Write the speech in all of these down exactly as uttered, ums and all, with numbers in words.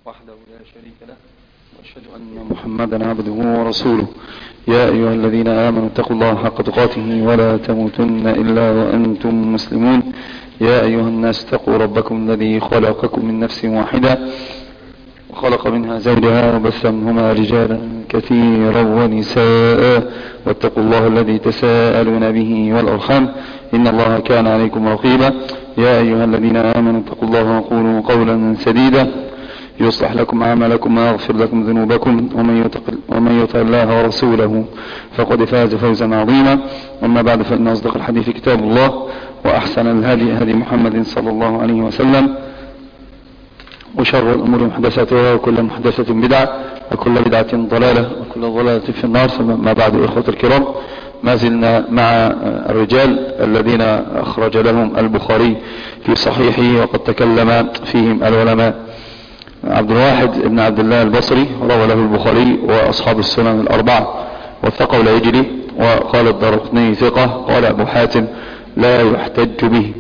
وحده لا شريك له، وأشهد أن محمدا عبده ورسوله. يا أيها الذين آمنوا اتقوا الله حق تقاته ولا تموتن إلا وأنتم مسلمون. يا أيها الناس اتقوا ربكم الذي خلقكم من نفس واحدة وخلق منها زوجها وبث منهما رجالا كثيرا ونساء، واتقوا الله الذي تساءلون به والأرحام إن الله كان عليكم رقيبا. يا أيها الذين آمنوا اتقوا الله وقولوا قولا سديدا يصلح لكم أعمالكم ويغفر لكم ذنوبكم، ومن يطع الله ورسوله فقد فاز فوزا عظيما. أما بعد، فإن أصدق الحديث كتاب الله، وأحسن الهدي هدي محمد صلى الله عليه وسلم، وشر الأمور محدثاتها، وكل محدثة بدعة، وكل بدعة ضلالة، وكل ضلالة في النار. ثم بعد، إخوة الكرام، ما زلنا مع الرجال الذين أخرج لهم البخاري في صحيحه، وقد تكلم فيهم العلماء. عبد الواحد بن عبد الله البصري روى له البخاري وأصحاب السنن الأربعة، وثقه العجلي، وقال الدارقطني ثقة، قال أبو حاتم لا يحتج به.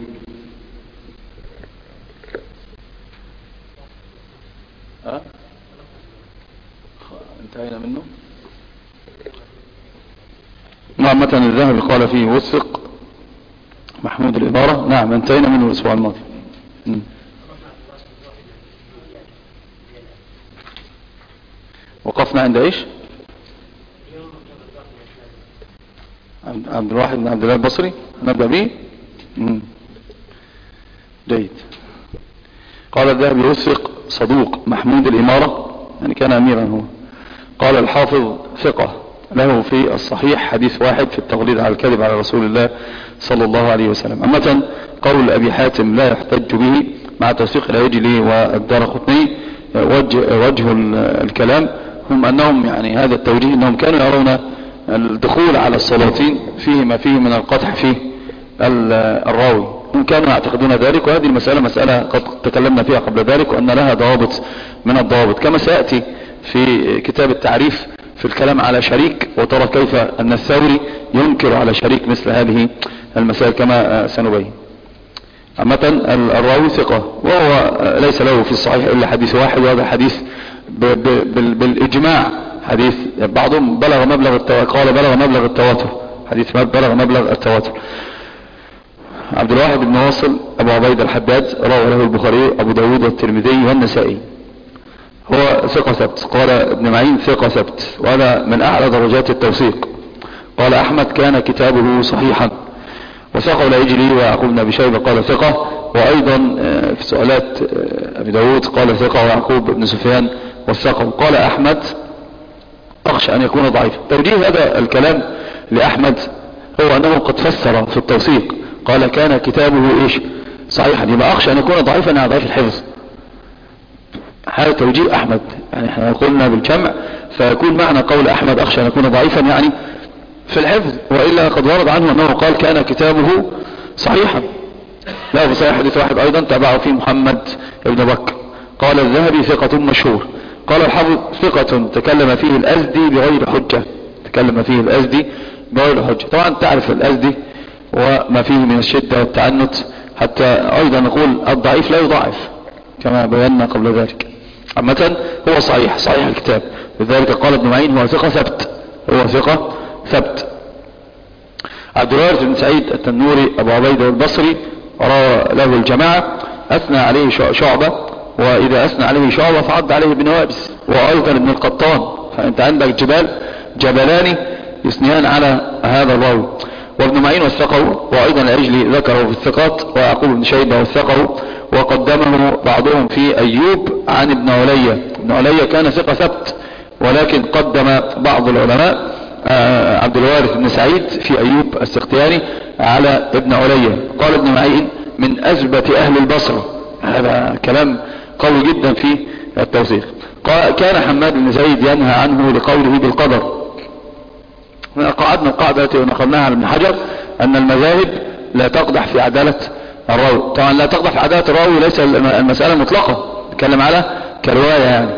أه؟ انتهينا منه. نعم، متن الذهبي قال فيه وثق محمود الإمارة. نعم، انتهينا منه الأسبوع الماضي. م. وقفنا عند ايش؟ عبد الواحد بن عبد الله البصري، نبدأ به. جيد. قال الذهبي وثق صدوق محمود الإمارة، يعني كان أميرا هو. قال الحافظ ثقة، له في الصحيح حديث واحد في التغليظ على الكذب على رسول الله صلى الله عليه وسلم. أما قول أبي حاتم لا يحتج به مع توثيق العجلي والدارقطني، وجه, وجه الكلام هم أنهم، يعني هذا التوجيه، أنهم كانوا يرون الدخول على السلاطين فيه ما فيه من القدح في الراوي، هم كانوا يعتقدون ذلك. وهذه المسألة مسألة قد تكلمنا فيها قبل ذلك، وأن لها ضوابط من الضوابط، كما سيأتي في كتاب التعريف في الكلام على شريك، وترى كيف أن الثوري ينكر على شريك مثل هذه المسائل كما سنبين. أما الراوي ثقة، وهو ليس له في الصحيح إلا حديث واحد، وهذا حديث بالإجماع، حديث بعضهم بلغ مبلغ التواتر، قال بلغ مبلغ التواتر، حديث بلغ مبلغ التواتر. عبد الواحد بن واصل أبو عبيد الحداد روى له البخاري، أبو داود والترمذي والنسائي، هو ثقة ثبت. قال ابن معين ثقة ثبت، وهذا من أعلى درجات التوثيق. قال أحمد كان كتابه صحيحا، وثقه العجلي ويعقوب بن أبي شيبة قال ثقة، وأيضا في سؤالات أبي داود قال ثقة، ويعقوب بن سفيان وثقه. قال أحمد أخشى أن يكون ضعيفا. توجيه هذا الكلام لأحمد هو أنه قد فسر في التوثيق، قال كان كتابه إيش صحيحا، يبقى أخشى أن يكون ضعيفا يعني ضعيف الحفظ. هذا توجيه أحمد، يعني احنا قلنا بالجمع، فيكون معنى قول أحمد أخشى أن يكون ضعيفا يعني في الحفظ، وإلا قد ورد عنه أنه قال كان كتابه صحيحا. لا، في صحيح حديث واحد أيضا تابعه فيه محمد بن بكر. قال الذهبي ثقة مشهور. قال الحافظ ثقة تكلم فيه الأزدي بغير حجة، تكلم فيه الأزدي بغير حجة. طبعا تعرف الأزدي وما فيه من الشدة والتعنت، حتى أيضا نقول الضعيف لا يضاعف كما بينا قبل ذلك. عامة هو صحيح، صحيح الكتاب، لذلك قال ابن معين هو ثقة ثبت، هو ثقة ثبت. عبد الوارث بن سعيد التنوري أبو عبيد البصري روى له الجماعة، أثنى عليه شعبة، وإذا أثنى عليه شعبة فعد عليه ابن وابس، وأيضا ابن القطان. فأنت عندك جبال جبلان يثنيان على هذا الراوي. وابن معين وثقه، وأيضا العجلي ذكره في الثقات، ويعقوب بن شيبة وثقه، وقدمه بعضهم في أيوب عن ابن علية. ابن علية كان ثقة ثبت، ولكن قدم بعض العلماء عبد الوارث بن سعيد في أيوب السختياني على ابن علية. قال ابن معين من أثبت أهل البصرة، هذا كلام قوي جدا في التوثيق. كان حماد بن زيد ينهى عنه لقوله بالقدر. قعدنا القاعدة التي نقلناها على ابن حجر أن المذاهب لا تقدح في عدالة الراوي. طبعا لا تقدح في عدالة الراوي، ليس المسألة مطلقة، نتكلم على كرواية يعني.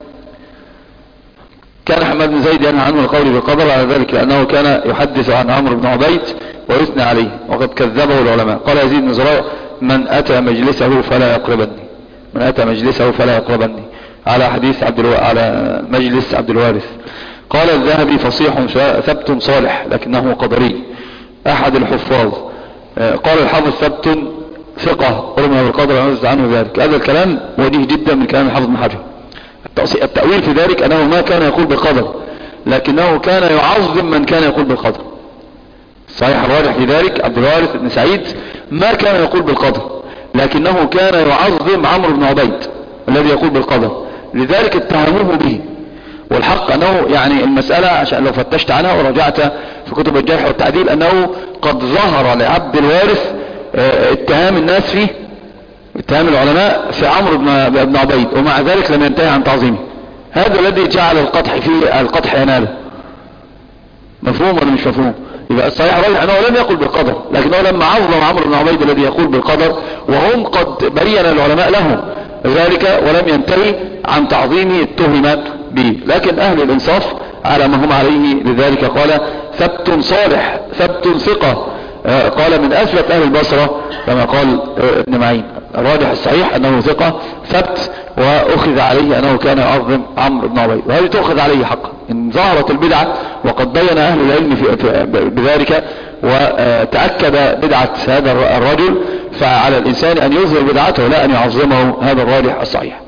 كان حماد بن زيد ينهى عنه لقوله بالقدر على ذلك، لأنه كان يحدث عن عمرو بن عبيد ويثنى عليه، وقد كذبه العلماء. قال يزيد بن زريع من أتى مجلسه فلا يقربني، من أتى مجلسه فلا يقربني. على حديث عبد الو... على مجلس عبد الوارث. قال الذهبي فصيح ثبت صالح لكنه قدري احد الحفاظ. قال الحافظ ثبت ثقة رمى بالقدر ونزل عنه ذلك. هذا الكلام وجيه جدا من كلام الحافظ بن حجر. التأويل في ذلك انه ما كان يقول بالقدر لكنه كان يعظم من كان يقول بالقدر. صحيح الراجح في ذلك عبد الوارث بن سعيد ما كان يقول بالقدر لكنه كان يعظم عمرو بن عبيد الذي يقول بالقدر، لذلك اتهموه به. والحق انه يعني المسألة عشان لو فتشت عنها ورجعت في كتب الجرح والتعديل انه قد ظهر لعبد الوارث اتهام الناس فيه، اتهام العلماء في عمرو بن عبيد، ومع ذلك لم ينتهي عن تعظيمه. هذا الذي جعل القطح فيه القطح يناله. مفهوم ولا مش مفهوم؟ يبقى الصحيح راجع انه لم يقل بالقدر لكنه لما عظم عمرو بن عبيد الذي يقول بالقدر، وهم قد بين العلماء له ذلك ولم ينتهي عن تعظيمه اتهم به. لكن اهل الانصاف على ما هم عليه، لذلك قال ثبت صالح ثبت ثقة. قال من اثبت اهل البصرة كما قال ابن معين. الراجح الصحيح انه ثقة ثبت، واخذ عليه انه كان يعظم عمرو بن عبيد، وهذه تؤخذ عليه حقا ان ظهرت البدعة، وقد بين اهل العلم في بذلك وتأكد بدعة هذا الرجل، فعلى الانسان ان يظهر بدعته لا ان يعظمه. هذا الراجح الصحيح.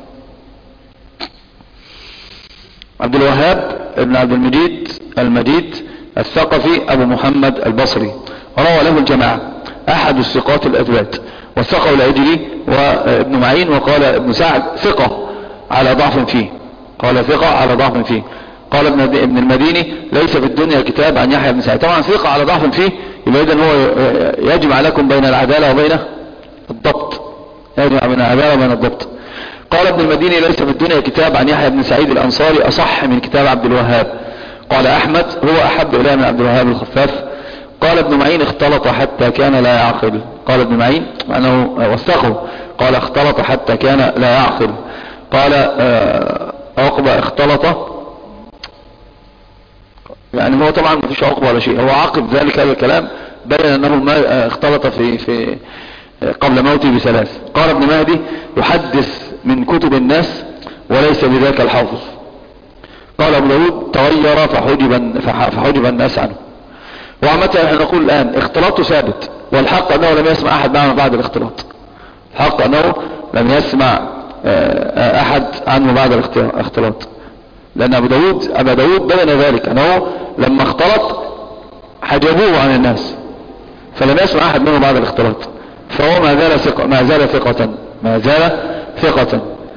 عبد الوهاب ابن عبد المجيد المجيد الثقفي ابو محمد البصري روى له الجماعة، احد الثقات الاثبات، وثقه العجلي وابن معين. وقال ابن سعد ثقة على ضعف فيه، قال ثقة على ضعف فيه. قال ابن المديني ليس في الدنيا كتاب عن يحيى بن سعيد. طبعا ثقة على ضعف فيه يبقى اذن هو يجمع لكم بين العدالة وبين الضبط، يجمع بين العدالة وبين الضبط. قال ابن المديني ليس في الدنيا كتاب عن يحيى بن سعيد الانصاري اصح من كتاب عبد الوهاب. قال احمد هو احب اليه من عبد الوهاب الخفاف. قال ابن معين اختلط حتى كان لا يعقل. قال ابن معين انه وثقه، قال اختلط حتى كان لا يعقل. قال عقبة اختلط، يعني هو طبعا ما فيش عقبة ولا شيء، هو عقب ذلك هذا الكلام بين انه ما اختلط في في قبل موته بثلاث. قال ابن مهدي يحدث من كتب الناس وليس بذاك الحافظ. قال ابو داود تغير فحجب فحجب الناس عنه. وعامة احنا نقول الان اختلاطه ثابت، والحق انه لم يسمع احد معه بعد الاختلاط. الحق انه لم يسمع احد عنه بعد الاختلاط، لان ابو داود ابا داود بين ذلك انه لما اختلط حجبوه عن الناس فلم يسمع احد منه بعد الاختلاط، فهو ما زال ثقة ما زال ثقة ما زال ثقة.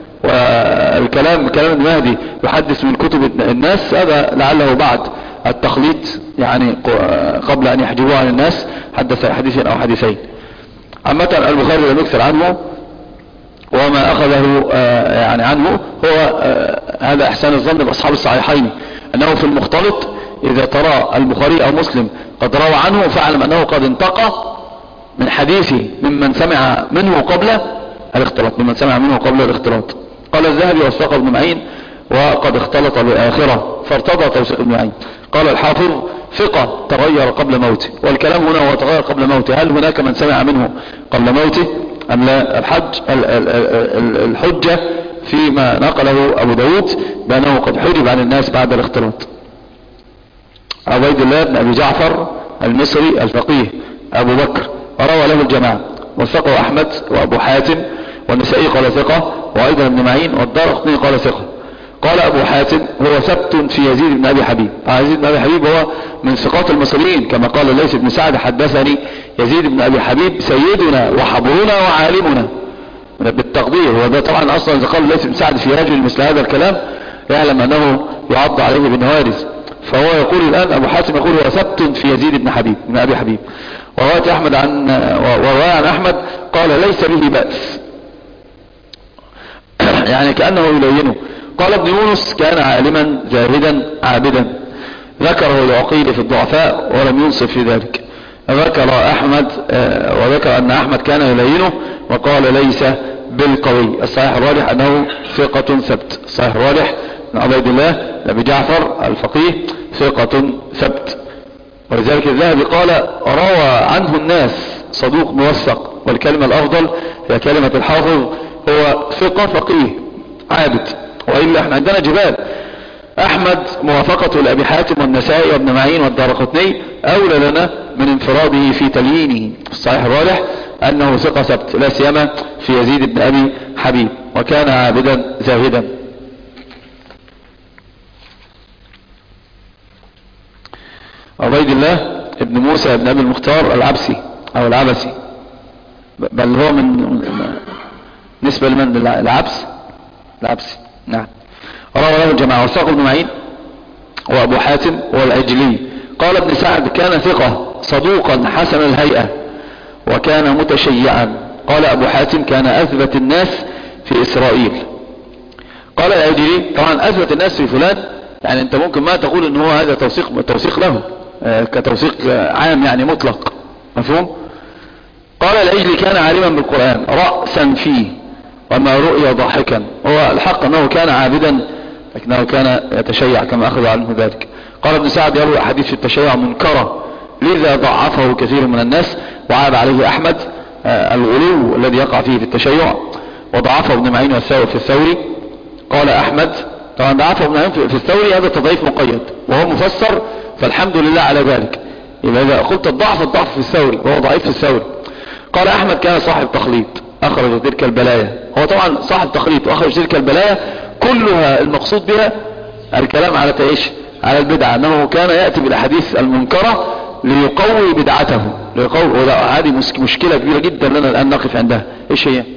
والكلام كلام ابن مهدي يحدث من كتب الناس، هذا لعله بعد التخليط، يعني قبل ان يحجبوه عن الناس حدث حديث او حديثين. عامة البخاري لم يكثر عنه، وما اخذه يعني عنه هو هذا احسان الظن باصحاب الصحيحين، انه في المختلط اذا ترى البخاري او مسلم قد روى عنه فاعلم انه قد انتقى من حديثه ممن سمع منه قبل الاختلاط ممن سمع منه قبل الاختلاط. قال الذهبي وثقه ابن معين وقد اختلط باخره فارتضى توثيق ابن معين. قال الحافظ ثقة تغير قبل موته، والكلام هنا هو تغير قبل موته، هل هناك من سمع منه قبل موته ام لا؟ الحج الحجة فيما نقله ابو داود بانه قد حجب عن الناس بعد الاختلاط. عبيد الله بن ابي جعفر المصري الفقيه ابو بكر روى له الجماعة، وثقه احمد وابو حاتم والنسائي قال ثقة، وايضا ابن معين والدارقطني قال ثقة. قال ابو حاتم هو ثبت في يزيد بن ابي حبيب. يزيد بن ابي حبيب هو من ثقات المصريين، كما قال ليس بن سعد حدثني يزيد بن ابي حبيب سيدنا وحبرنا وعالمنا بالتقدير. وده طبعا اصلا اذا قال ليس بن سعد في رجل مثل هذا الكلام يعلم انه يعض عليه بالنوارز. فهو يقول الان ابو حاتم يقول هو ثبت في يزيد بن حبيب بن ابي حبيب. ورواية احمد عن ورواية عن احمد قال ليس به بأس، يعني كأنه يلينه. قال ابن يونس كان عالما زاهدا عابدا، ذكره العقيل في الضعفاء ولم ينصف في ذلك. ذكر احمد وذكر ان احمد كان يلينه وقال ليس بالقوي. الصحيح الراجح انه ثقة ثبت. الصحيح الراجح من عبيد الله ابي جعفر الفقيه ثقة ثبت. ولذلك الذهبي قال روى عنه الناس صدوق موثق، والكلمة الافضل هي كلمة الحافظ هو ثقة فقيه عابد. وإلا احنا عندنا جبال. احمد موافقته لأبي حاتم والنسائي وابن معين والدارقطني اولى لنا من انفراده في تليينه. الصحيح الراجح انه ثقة ثبت، لا سيما في يزيد بن ابي حبيب، وكان عابدا زاهدا. عبيد الله ابن موسى بن ابي المختار العبسي او العبسي، بل هو من نسبة لمن العبس العبسي، نعم. روى له الجماعة. وثاق ابن معين وابو حاتم والعجلي. قال ابن سعد كان ثقة صدوقا حسن الهيئة وكان متشيعا. قال ابو حاتم كان اثبت الناس في اسرائيل. قال العجلي طبعا اثبت الناس في فلان، يعني انت ممكن ما تقول ان هو هذا توثيق توثيق له آه كتوثيق عام يعني مطلق، مفهوم. قال العجلي كان عالما بالقرآن رأسا فيه وما رؤي ضاحكا. هو الحق انه كان عابدا لكنه كان يتشيع كما اخذ عنه ذلك. قال ابن سعد يروي احاديث في التشيع منكرة لذا ضعفه كثير من الناس، وعاب عليه احمد آه الغلو الذي يقع فيه في التشيع، وضعفه ابن معين والثوري في الثوري. قال احمد طبعا ضعفه ابن معين في الثوري، هذا تضعيف مقيد وهو مفسر، فالحمد لله على ذلك. يبقى اذا قلت الضعف الضعف في الثوري وهو ضعيف في الثوري. قال احمد كان صاحب تخليط اخرج تلك البلايا. هو طبعا صاحب تخليط واخرج تلك البلايا كلها المقصود بها الكلام على ايش؟ على البدعة، انه كان يأتي بالاحاديث المنكرة ليقوي بدعته، ليقوي. هذه مشكلة كبيرة جدا لنا الان نقف عندها. ايش هي؟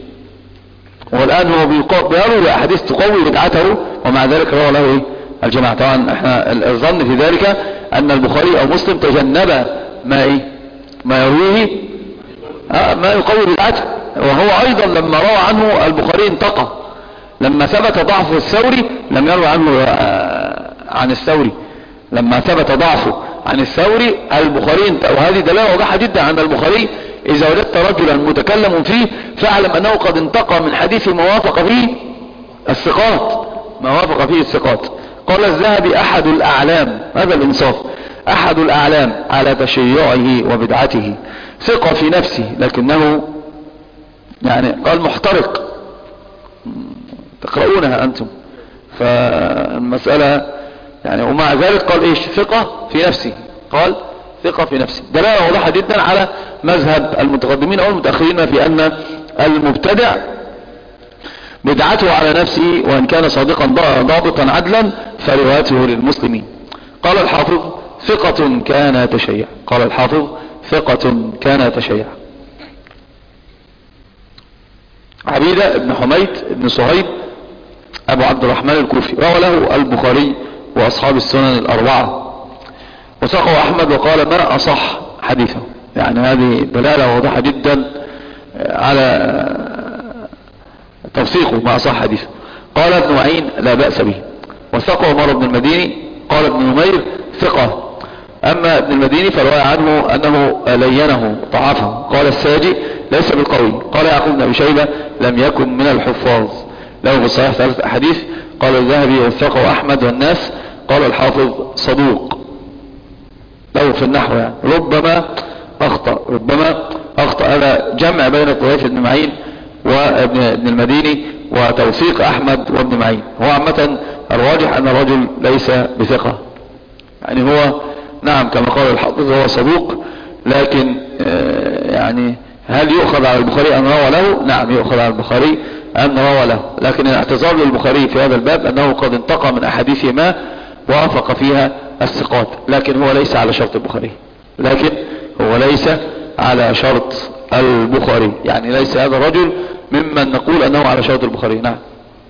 والان هو بيروي الاحاديث تقوي بدعته ومع ذلك روى له ايه؟ الجماعة. طبعا احنا الظن في ذلك ان البخاري او مسلم تجنب ما ايه؟ ما يرويه آه ما يقوي بدعته. وهو ايضا لما روى عنه البخاري انتقى، لما ثبت ضعفه الثوري لم يروى عنه آه عن الثوري، لما ثبت ضعفه عن الثوري البخاري انت... وهذه دلالة واضحة جدا عن البخاري. اذا وجدت رجلا متكلم فيه فاعلم انه قد انتقى من حديث ما وافق فيه الثقات، ما وافق فيه الثقات. قال الذهبي احد الاعلام، هذا الانصاف، احد الاعلام على تشيعه وبدعته، ثقة في نفسه لكنه يعني قال محترق، تقرؤونها انتم. فالمسألة يعني ومع ذلك قال ايش؟ ثقة في نفسه، قال ثقة في نفسه. دلالة واضحة جدا على مذهب المتقدمين او المتأخرين في ان المبتدع بدعته على نفسه وان كان صادقا ضابطا عدلا فرواته للمسلمين. قال الحافظ ثقة كان يتشيع. قال الحافظ ثقة كان يتشيع. عبيدة ابن حميد ابن صهيب ابو عبد الرحمن الكوفي، روى له البخاري واصحاب السنن الاربعة، وثقه احمد وقال ما اصح حديثه. يعني هذه دلالة واضحة جدا على توثيقه، ما اصح حديثه. قال ابن معين لا بأس به. وثقه عمر بن المديني. قال ابن نمير ثقة. اما ابن المديني فالرواية عنه انه لينه ضعفه. قال الساجي ليس بالقوي. قال يعقوب بن ابي شيبة لم يكن من الحفاظ، له في الصحيح ثلاث احاديث. قال الذهبي وثقه احمد والناس. قال الحافظ صدوق، له في النحو يعني ربما اخطأ، ربما اخطأ. هذا جمع بين طريف ابن معين وابن ابن المديني وتوثيق احمد وابن معين. هو عامة الراجح ان الرجل ليس بثقة، يعني هو نعم كما قال الحافظ هو صدوق، لكن آه يعني هل يؤخذ على البخاري ان روى له؟ نعم يؤخذ على البخاري ان روى له، لكن الاعتذار للبخاري في هذا الباب انه قد انتقى من احاديث ما وافق فيها الثقات، لكن هو ليس على شرط البخاري، لكن هو ليس على شرط البخاري، يعني ليس هذا الرجل ممن نقول انه على شرط البخاري. نعم.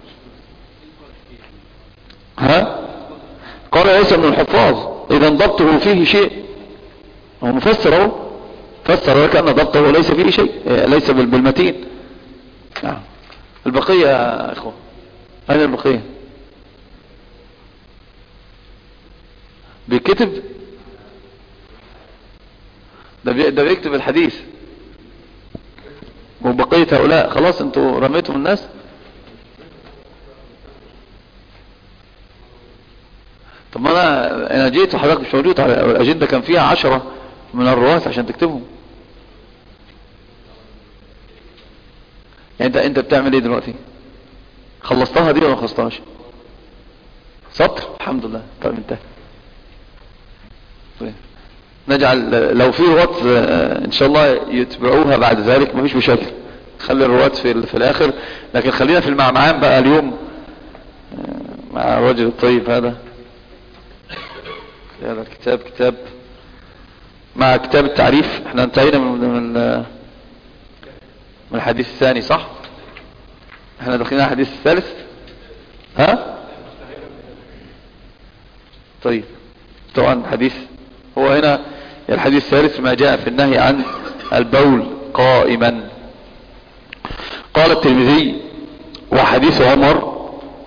ها قال ليس من الحفاظ، اذا ضبطه فيه شيء. هو مفسر اهو، فسر لك ان ضبطه ليس فيه شيء، ليس بالمتين. نعم. البقية يا اخوان، اين البقية؟ بيكتب ده, بي... ده بيكتب الحديث، وبقية هؤلاء خلاص انتوا رميتوا الناس. طب ما انا انا جيت وحضرتك مش موجود، على الاجندة كان فيها عشرة من الرواة عشان تكتبهم. يعني انت انت بتعمل ايه دلوقتي؟ خلصتها دي ولا ما خلصتهاش؟ سطر الحمد لله. طيب انتهى. طيب. نجعل لو في رواة ان شاء الله يتبعوها بعد ذلك مفيش مشاكل، خلي الرواة في, في الاخر، لكن خلينا في المعمعان بقى اليوم مع الرجل الطيب هذا. هذا الكتاب كتاب مع كتاب التعريف. احنا انتهينا من من, من الحديث الثاني صح؟ احنا دخلنا الحديث الثالث. ها طيب طبعا حديث هو هنا الحديث الثالث ما جاء في النهي عن البول قائما. قال الترمذي وحديث عمر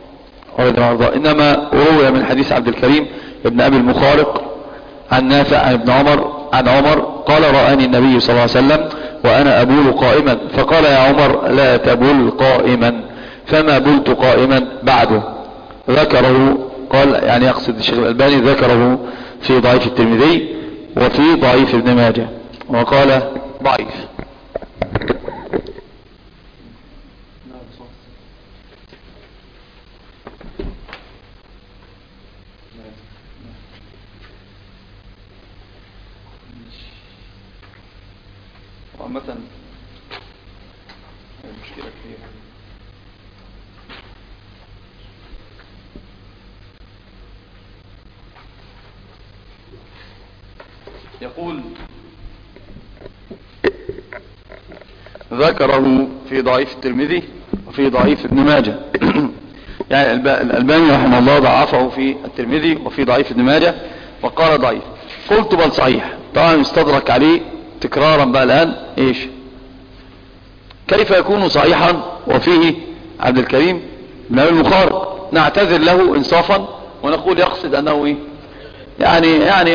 انما روي من حديث عبد الكريم ابن ابي المخارق عن نافع عن ابن عمر عن عمر قال رآني النبي صلى الله عليه وسلم وانا ابول قائما فقال يا عمر لا تبول قائما فما بلت قائما بعده. ذكره قال يعني يقصد الشيخ الألباني ذكره في ضعيف الترمذي وفي ضعيف ابن ماجه وقال ضعيف. وعامة المشكلة كثيرة. يقول ذكره في ضعيف الترمذي وفي ضعيف ابن ماجه. يعني الألباني رحمه الله ضعفه في الترمذي وفي ضعيف ابن ماجه وقال ضعيف. قلت بل صحيح. طبعا يستدرك عليه تكرارا بقى الآن ايش كيف يكون صحيحا وفيه عبد الكريم بن ابي المخارق؟ نعتذر له انصافا ونقول يقصد انه ايه يعني يعني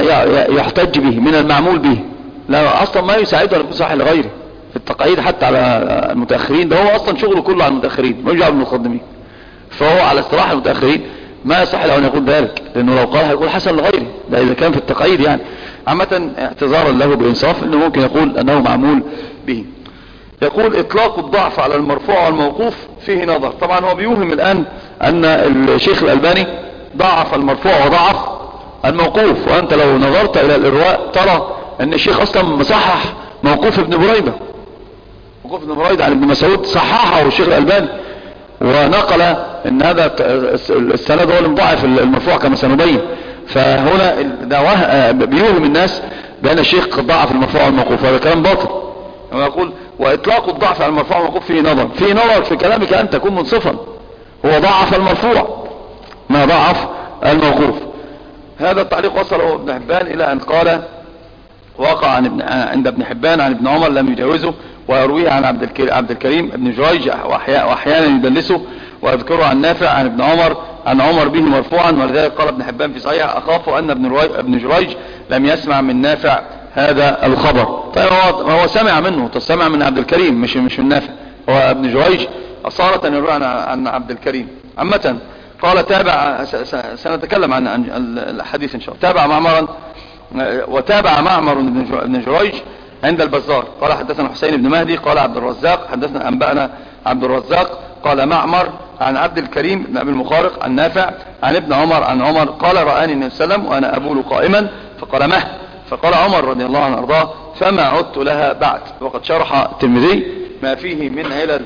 يحتج به من المعمول به، لا اصلا ما يساعده ان يكون صحيح لغيره في التقعيد حتى على المتاخرين. ده هو اصلا شغله كله على المتاخرين ما يجعل المقدمين، فهو على اصطلاح المتاخرين ما يصح له ان يقول ذلك، لانه لو قال هيقول حسن لغيره، ده اذا كان في التقعيد يعني. عامه اعتذارا له بانصاف انه ممكن يقول انه معمول به. يقول اطلاق الضعف على المرفوع والموقوف فيه نظر. طبعا هو بيوهم الان ان الشيخ الالباني ضعف المرفوع وضعف الموقوف، وانت لو نظرت الى الارواء ترى ان الشيخ اصلا مصحح موقوف ابن بريدة، موقوف ابن بريدة عن ابن مسعود صححه الشيخ الالباني ونقل ان هذا السند هو المضاعف المرفوع كما سنبين. فهنا بيوهم الناس بان الشيخ ضعف المرفوع والموقوف، هذا كلام باطل. ويقول واطلاق الضعف على المرفوع والموقوف فيه نظر. فيه نظر في كلامك ان تكون منصفا، هو ضعف المرفوع ما ضعف الموقوف. هذا التعليق وصله ابن حبان الى ان قال وقع عن ابن عند ابن حبان عن ابن عمر لم يجاوزه، ويرويه عن عبد الكريم, عبد الكريم ابن جريج واحيانا يدلسه، ويذكره عن نافع عن ابن عمر عن عمر به مرفوعا. ولذلك قال ابن حبان في صحيح اخاف ان ابن ابن جريج لم يسمع من نافع هذا الخبر. طيب هو سمع منه، تسمع من عبد الكريم مش مش من نافع، هو ابن جريج أصارة يروي عن عبد الكريم. عامة قال تابع، سنتكلم عن الحديث ان شاء الله. تابع معمرا وتابع معمر بن جريج عند البزار قال حدثنا حسين بن مهدي قال عبد الرزاق حدثنا أنبأنا عبد الرزاق قال معمر عن عبد الكريم بن أبي المخارق عن نافع عن ابن عمر عن عمر قال رآني النبي صلى الله عليه وسلم وأنا أبول قائما فقال مه، فقال عمر رضي الله عنه أرضاه فما عدت لها بعد. وقد شرح الترمذي ما فيه من علل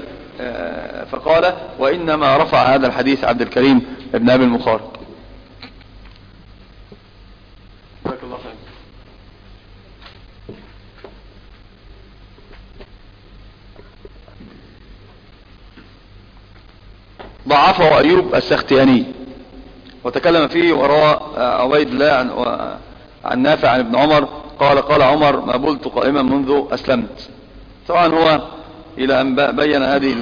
فقال وإنما رفع هذا الحديث عبد الكريم بن أبي المخارق. بارك الله خير. ضعفه أيوب السختياني وتكلم فيه وروى عبيد الله عن, عن نافع عن ابن عمر قال قال عمر ما بلت قائما منذ أسلمت. طبعا هو إلى أن بين هذه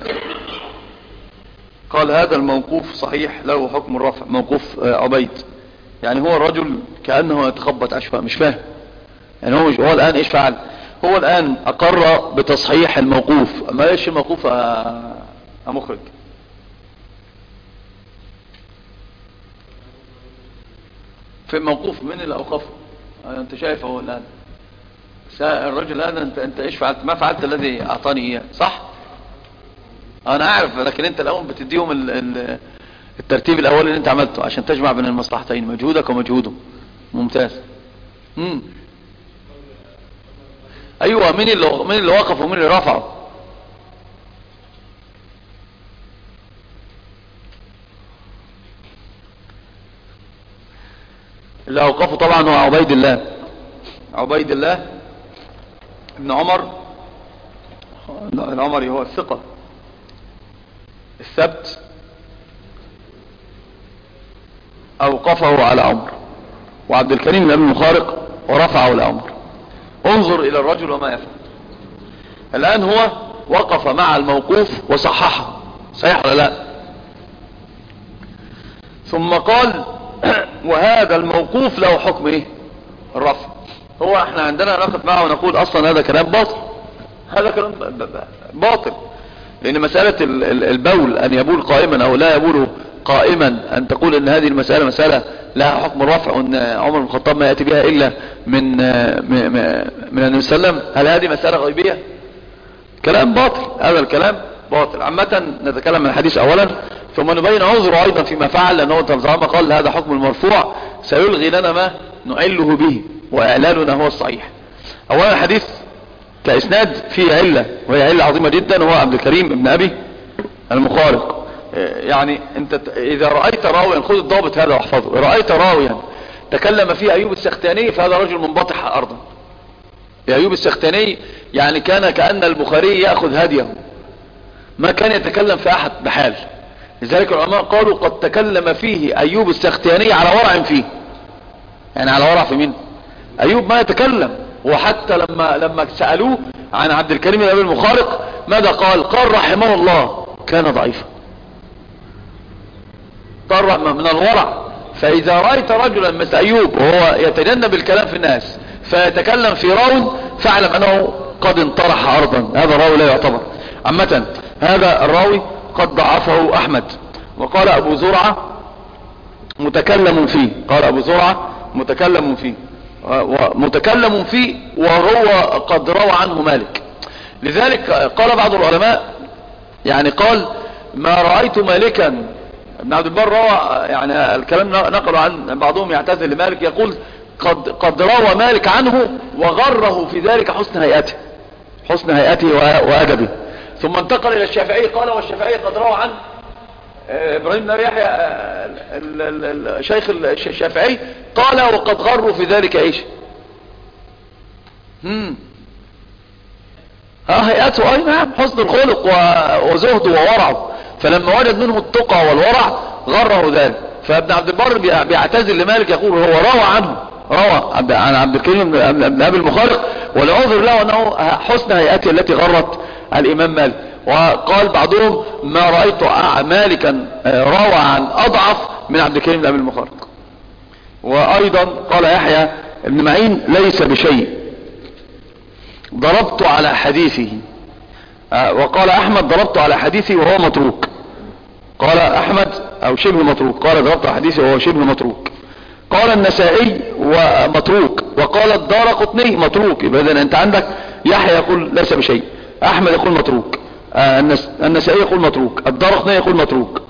قال هذا الموقوف صحيح له حكم الرفع، موقوف عبيد. يعني هو الرجل كأنه يتخبط أشفاء مش فاهم، يعني هو, هو الآن إيش فعل؟ هو الآن أقر بتصحيح الموقوف. ما إيش الموقوف أمخرج؟ في الموقوف من اللي أوقفه؟ أنت شايفه هو الآن الرجل هذا انت انت ايش فعلت؟ ما فعلت الذي اعطاني اياه، صح؟ انا اعرف، لكن انت الاول بتديهم ال ال الترتيب الاول اللي انت عملته عشان تجمع بين المصلحتين، مجهودك ومجهوده. ممتاز. امم ايوه، مين اللي مين اللي وقف ومين اللي رفعه؟ اللي اوقفه طبعا هو عبيد الله عبيد الله ابن عمر العمري، هو الثقة الثبت، اوقفه على عمر، وعبد الكريم بن ابي المخارق ورفعه لعمر. انظر الى الرجل وما يفعل. الان هو وقف مع الموقوف وصححه، صحيح ولا لا؟ ثم قال وهذا الموقوف له حكم ايه؟ الرفع. هو احنا عندنا نقف معه ونقول اصلا هذا كلام باطل، هذا كلام باطل، لان مسألة البول ان يبول قائما او لا يبول قائما، ان تقول ان هذه المسألة مسألة لها حكم الرفع، وان عمر بن الخطاب ما يأتي بها الا من من النبي صلى الله عليه وسلم، هل هذه مسألة غيبية؟ كلام باطل، هذا الكلام باطل. عامة نتكلم عن الحديث اولا ثم نبين عذره ايضا فيما فعل، لانه طالما قال هذا حكم المرفوع سيلغي لنا ما نعله به، واعلالنا هو الصحيح. اولا الحديث كاسناد فيه علة، وهي علة عظيمة جدا، وهو عبد الكريم ابن ابي المخارق. يعني انت اذا رأيت راويا، خذ الضابط هذا واحفظه، رأيت راويا تكلم فيه ايوب السختاني فهذا رجل منبطح ارضا. ايوب السختاني يعني كان كأن البخاري يأخذ هديه، ما كان يتكلم في احد بحال. لذلك العلماء قالوا قد تكلم فيه ايوب السختاني على ورع فيه، يعني على ورع في مين؟ ايوب ما يتكلم. وحتى لما لما سألوه عن عبد الكريم بن ابي المخارق ماذا قال؟ قال رحمه الله كان ضعيفا، طرح من الورع. فاذا رأيت رجلا مثل ايوب وهو يتجنب الكلام في الناس فيتكلم في راو، فاعلم انه قد انطرح ارضا، هذا الراوي لا يعتبر. عامة هذا الراوي قد ضعفه احمد، وقال ابو زرعة متكلم فيه، قال ابو زرعة متكلم فيه ومتكلم فيه وهو قد روى عنه مالك. لذلك قال بعض العلماء، يعني قال ما رأيت مالكا، ابن عبد البر روى يعني الكلام نقلوا عن بعضهم يعتذر لمالك، يقول قد قد روى مالك عنه وغره في ذلك حسن هيئته، حسن هيئته وأدبه. ثم انتقل الى الشافعي قال والشافعي قد روى عن ابراهيم بن يحيى الشيخ الشافعي قال وقد غروا في ذلك ايش؟ هم ها هيئته، اي نعم، حسن الخلق وزهده وورعه. فلما وجد منه التقى والورع غره ذلك. فابن عبد البر بيعتذر لمالك يقول هو روى عنه، روى عن عبد الكريم بن ابي المخارق والعذر له انه حسن هيئته التي غرت الامام مالك. وقال بعضهم ما رأيت مالكا روى عن اضعف من عبد الكريم بن ابي المخارق. وايضا قال يحيى ابن معين ليس بشيء ضربت على حديثه، وقال احمد ضربت على حديثه وهو متروك، قال احمد او شبه متروك، قال ضربت على حديثه وهو شبه متروك. قال النسائي ومتروك، وقال الدارقطني متروك. يبقى اذا انت عندك يحيى يقول ليس بشيء، احمد يقول متروك، النسائي يقول متروك، الدارقطني يقول متروك.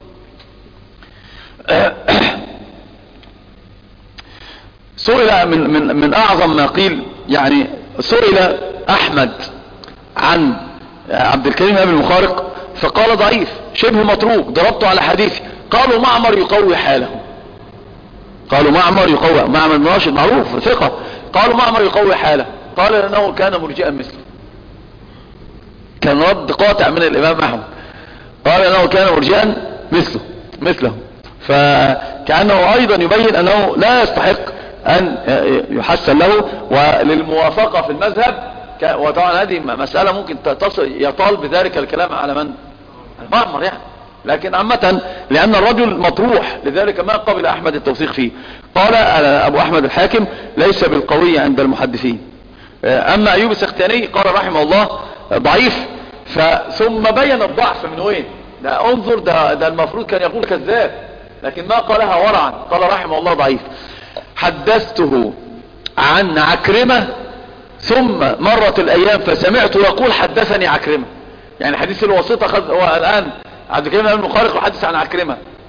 سئل من من من اعظم ما قيل، يعني سئل احمد عن عبد الكريم ابي المخارق فقال ضعيف شبه متروك ضربته على حديثه. قالوا معمر يقوي حاله، قالوا معمر يقوي، معمر بن راشد معروف ثقة، قالوا معمر يقوي حاله، قال لانه كان مرجئا مثله، كان رد قاطع من الامام احمد، قال انه كان مرجئا مثله مثله فكأنه ايضا يبين انه لا يستحق ان يحسن له وللموافقة في المذهب. وطبعا هذه مسألة ممكن تصل يطال بذلك الكلام على من؟ المعمر يعني، لكن عامة لأن الرجل مطروح لذلك ما قبل أحمد التوثيق فيه. قال أبو أحمد الحاكم ليس بالقوي عند المحدثين. أما أيوب السختياني قال رحمه الله ضعيف، ثم بين الضعف من وين. ده انظر، ده, ده المفروض كان يقول كذاب، لكن ما قالها ورعا، قال رحمه الله ضعيف. حدثته عن عكرمة ثم مرت الأيام فسمعت يقول حدثني عكرمة، يعني حديث الواسطة خذ هو الآن عبد الكريم بن المخارق وحدث عن عكرمة،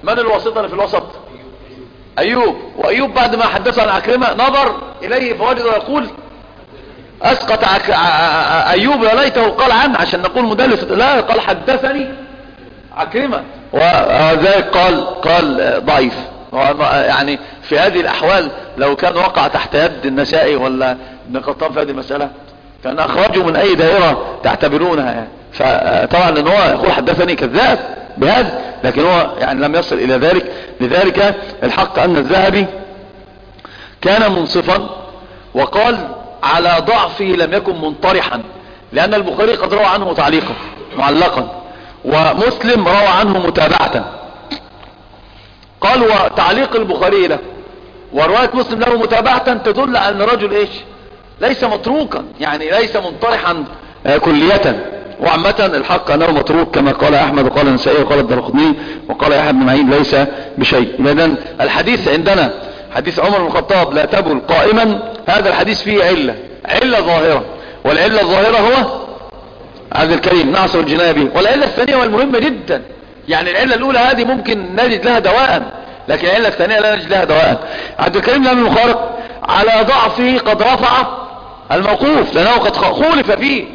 من الواسطة اللي في الوسط؟ ايوب. وايوب بعد ما حدث عن عكرمة نظر اليه فوجد يقول اسقط عك... ايوب يا ليته قال عنه، عشان نقول مدلس، لا قال حدثني عكرمة، وذلك قال قال ضعيف. يعني في هذه الاحوال لو كان وقع تحت يد النسائي ولا ابن قطان في هذه المسألة كان اخرجوا من اي دائرة تعتبرونها يعني. فطبعا ان هو يقول حدثني كذاب بهذا، لكن هو يعني لم يصل الى ذلك. لذلك الحق ان الذهبي كان منصفا وقال على ضعفه لم يكن منطرحا، لان البخاري قد روى عنه تعليقا معلقا، ومسلم روى عنه متابعة. قال وتعليق البخاري له ورواية مسلم له متابعة تدل على ان الرجل ايش؟ ليس متروكا، يعني ليس منطرحا كلية. وعامة الحق انه متروك كما قال احمد وقال النسائي وقال الدارقطني وقال يحيى بن معين ليس بشيء. اذن الحديث عندنا حديث عمر بن الخطاب لا تبل قائما، هذا الحديث فيه علة علة ظاهرة، والعلة الظاهرة هو عبد الكريم نعصر الجناية به. والعلة الثانية والمهمة جدا، يعني العلة الاولى هذه ممكن نجد لها دواء، لكن العلة الثانية لا نجد لها دواء. عبد الكريم لم المخارق على ضعفه قد رفع الموقوف لانه قد خولف فيه.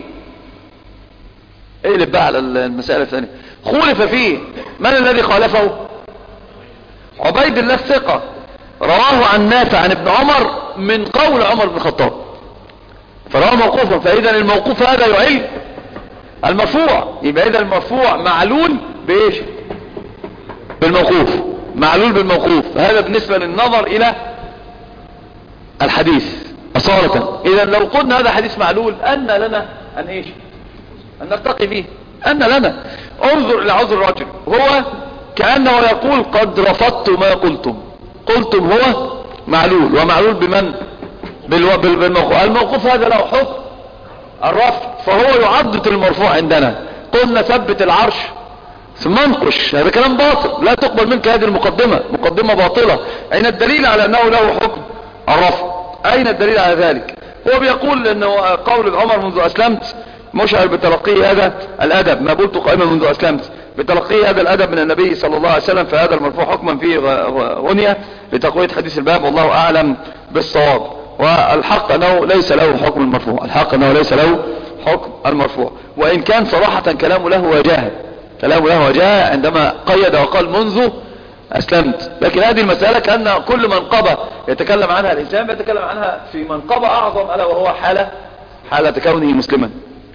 اقلب بقى على المسألة الثانية، خولف فيه. من الذي خالفه؟ عبيد الله الثقة، رواه عن نافع عن ابن عمر من قول عمر بن الخطاب، فرواه موقوفا. فاذا الموقوف هذا يعل المرفوع، يبقى اذا المرفوع معلول بايش؟ بالموقوف، معلول بالموقوف. هذا بالنسبة للنظر الى الحديث أصالة. اذا لو قلنا هذا حديث معلول ان لنا ان ايش؟ ان نرتقي به، ان لنا. انظر الى عذر الرجل، هو كأنه يقول قد رفضت ما قلتم، قلتم هو معلول، ومعلول بمن؟ بالموقوف. الموقوف هذا له حكم الرفع، فهو يعضد المرفوع عندنا. قلنا ثبت العرش ثم انقش، هذا كلام باطل، لا تقبل منك هذه المقدمة، مقدمة باطلة. اين الدليل على انه له حكم الرفع؟ اين الدليل على ذلك؟ هو بيقول انه قول عمر منذ اسلمت مشعر بتلقيه هذا الادب، ما قلت قائما منذ اسلمت، بتلقيه هذا الادب من النبي صلى الله عليه وسلم، فهذا المرفوع حكما فيه غنية لتقوية حديث الباب، والله اعلم بالصواب. والحق انه ليس له حكم المرفوع، الحق انه ليس له حكم المرفوع، وان كان صراحة كلامه له وجاهه، كلامه له وجاهه عندما قيد وقال منذ اسلمت. لكن هذه المسألة كأن كل منقبة يتكلم عنها الانسان يتكلم عنها في منقبة اعظم، الا وهو حالة حالة كونه مسلما.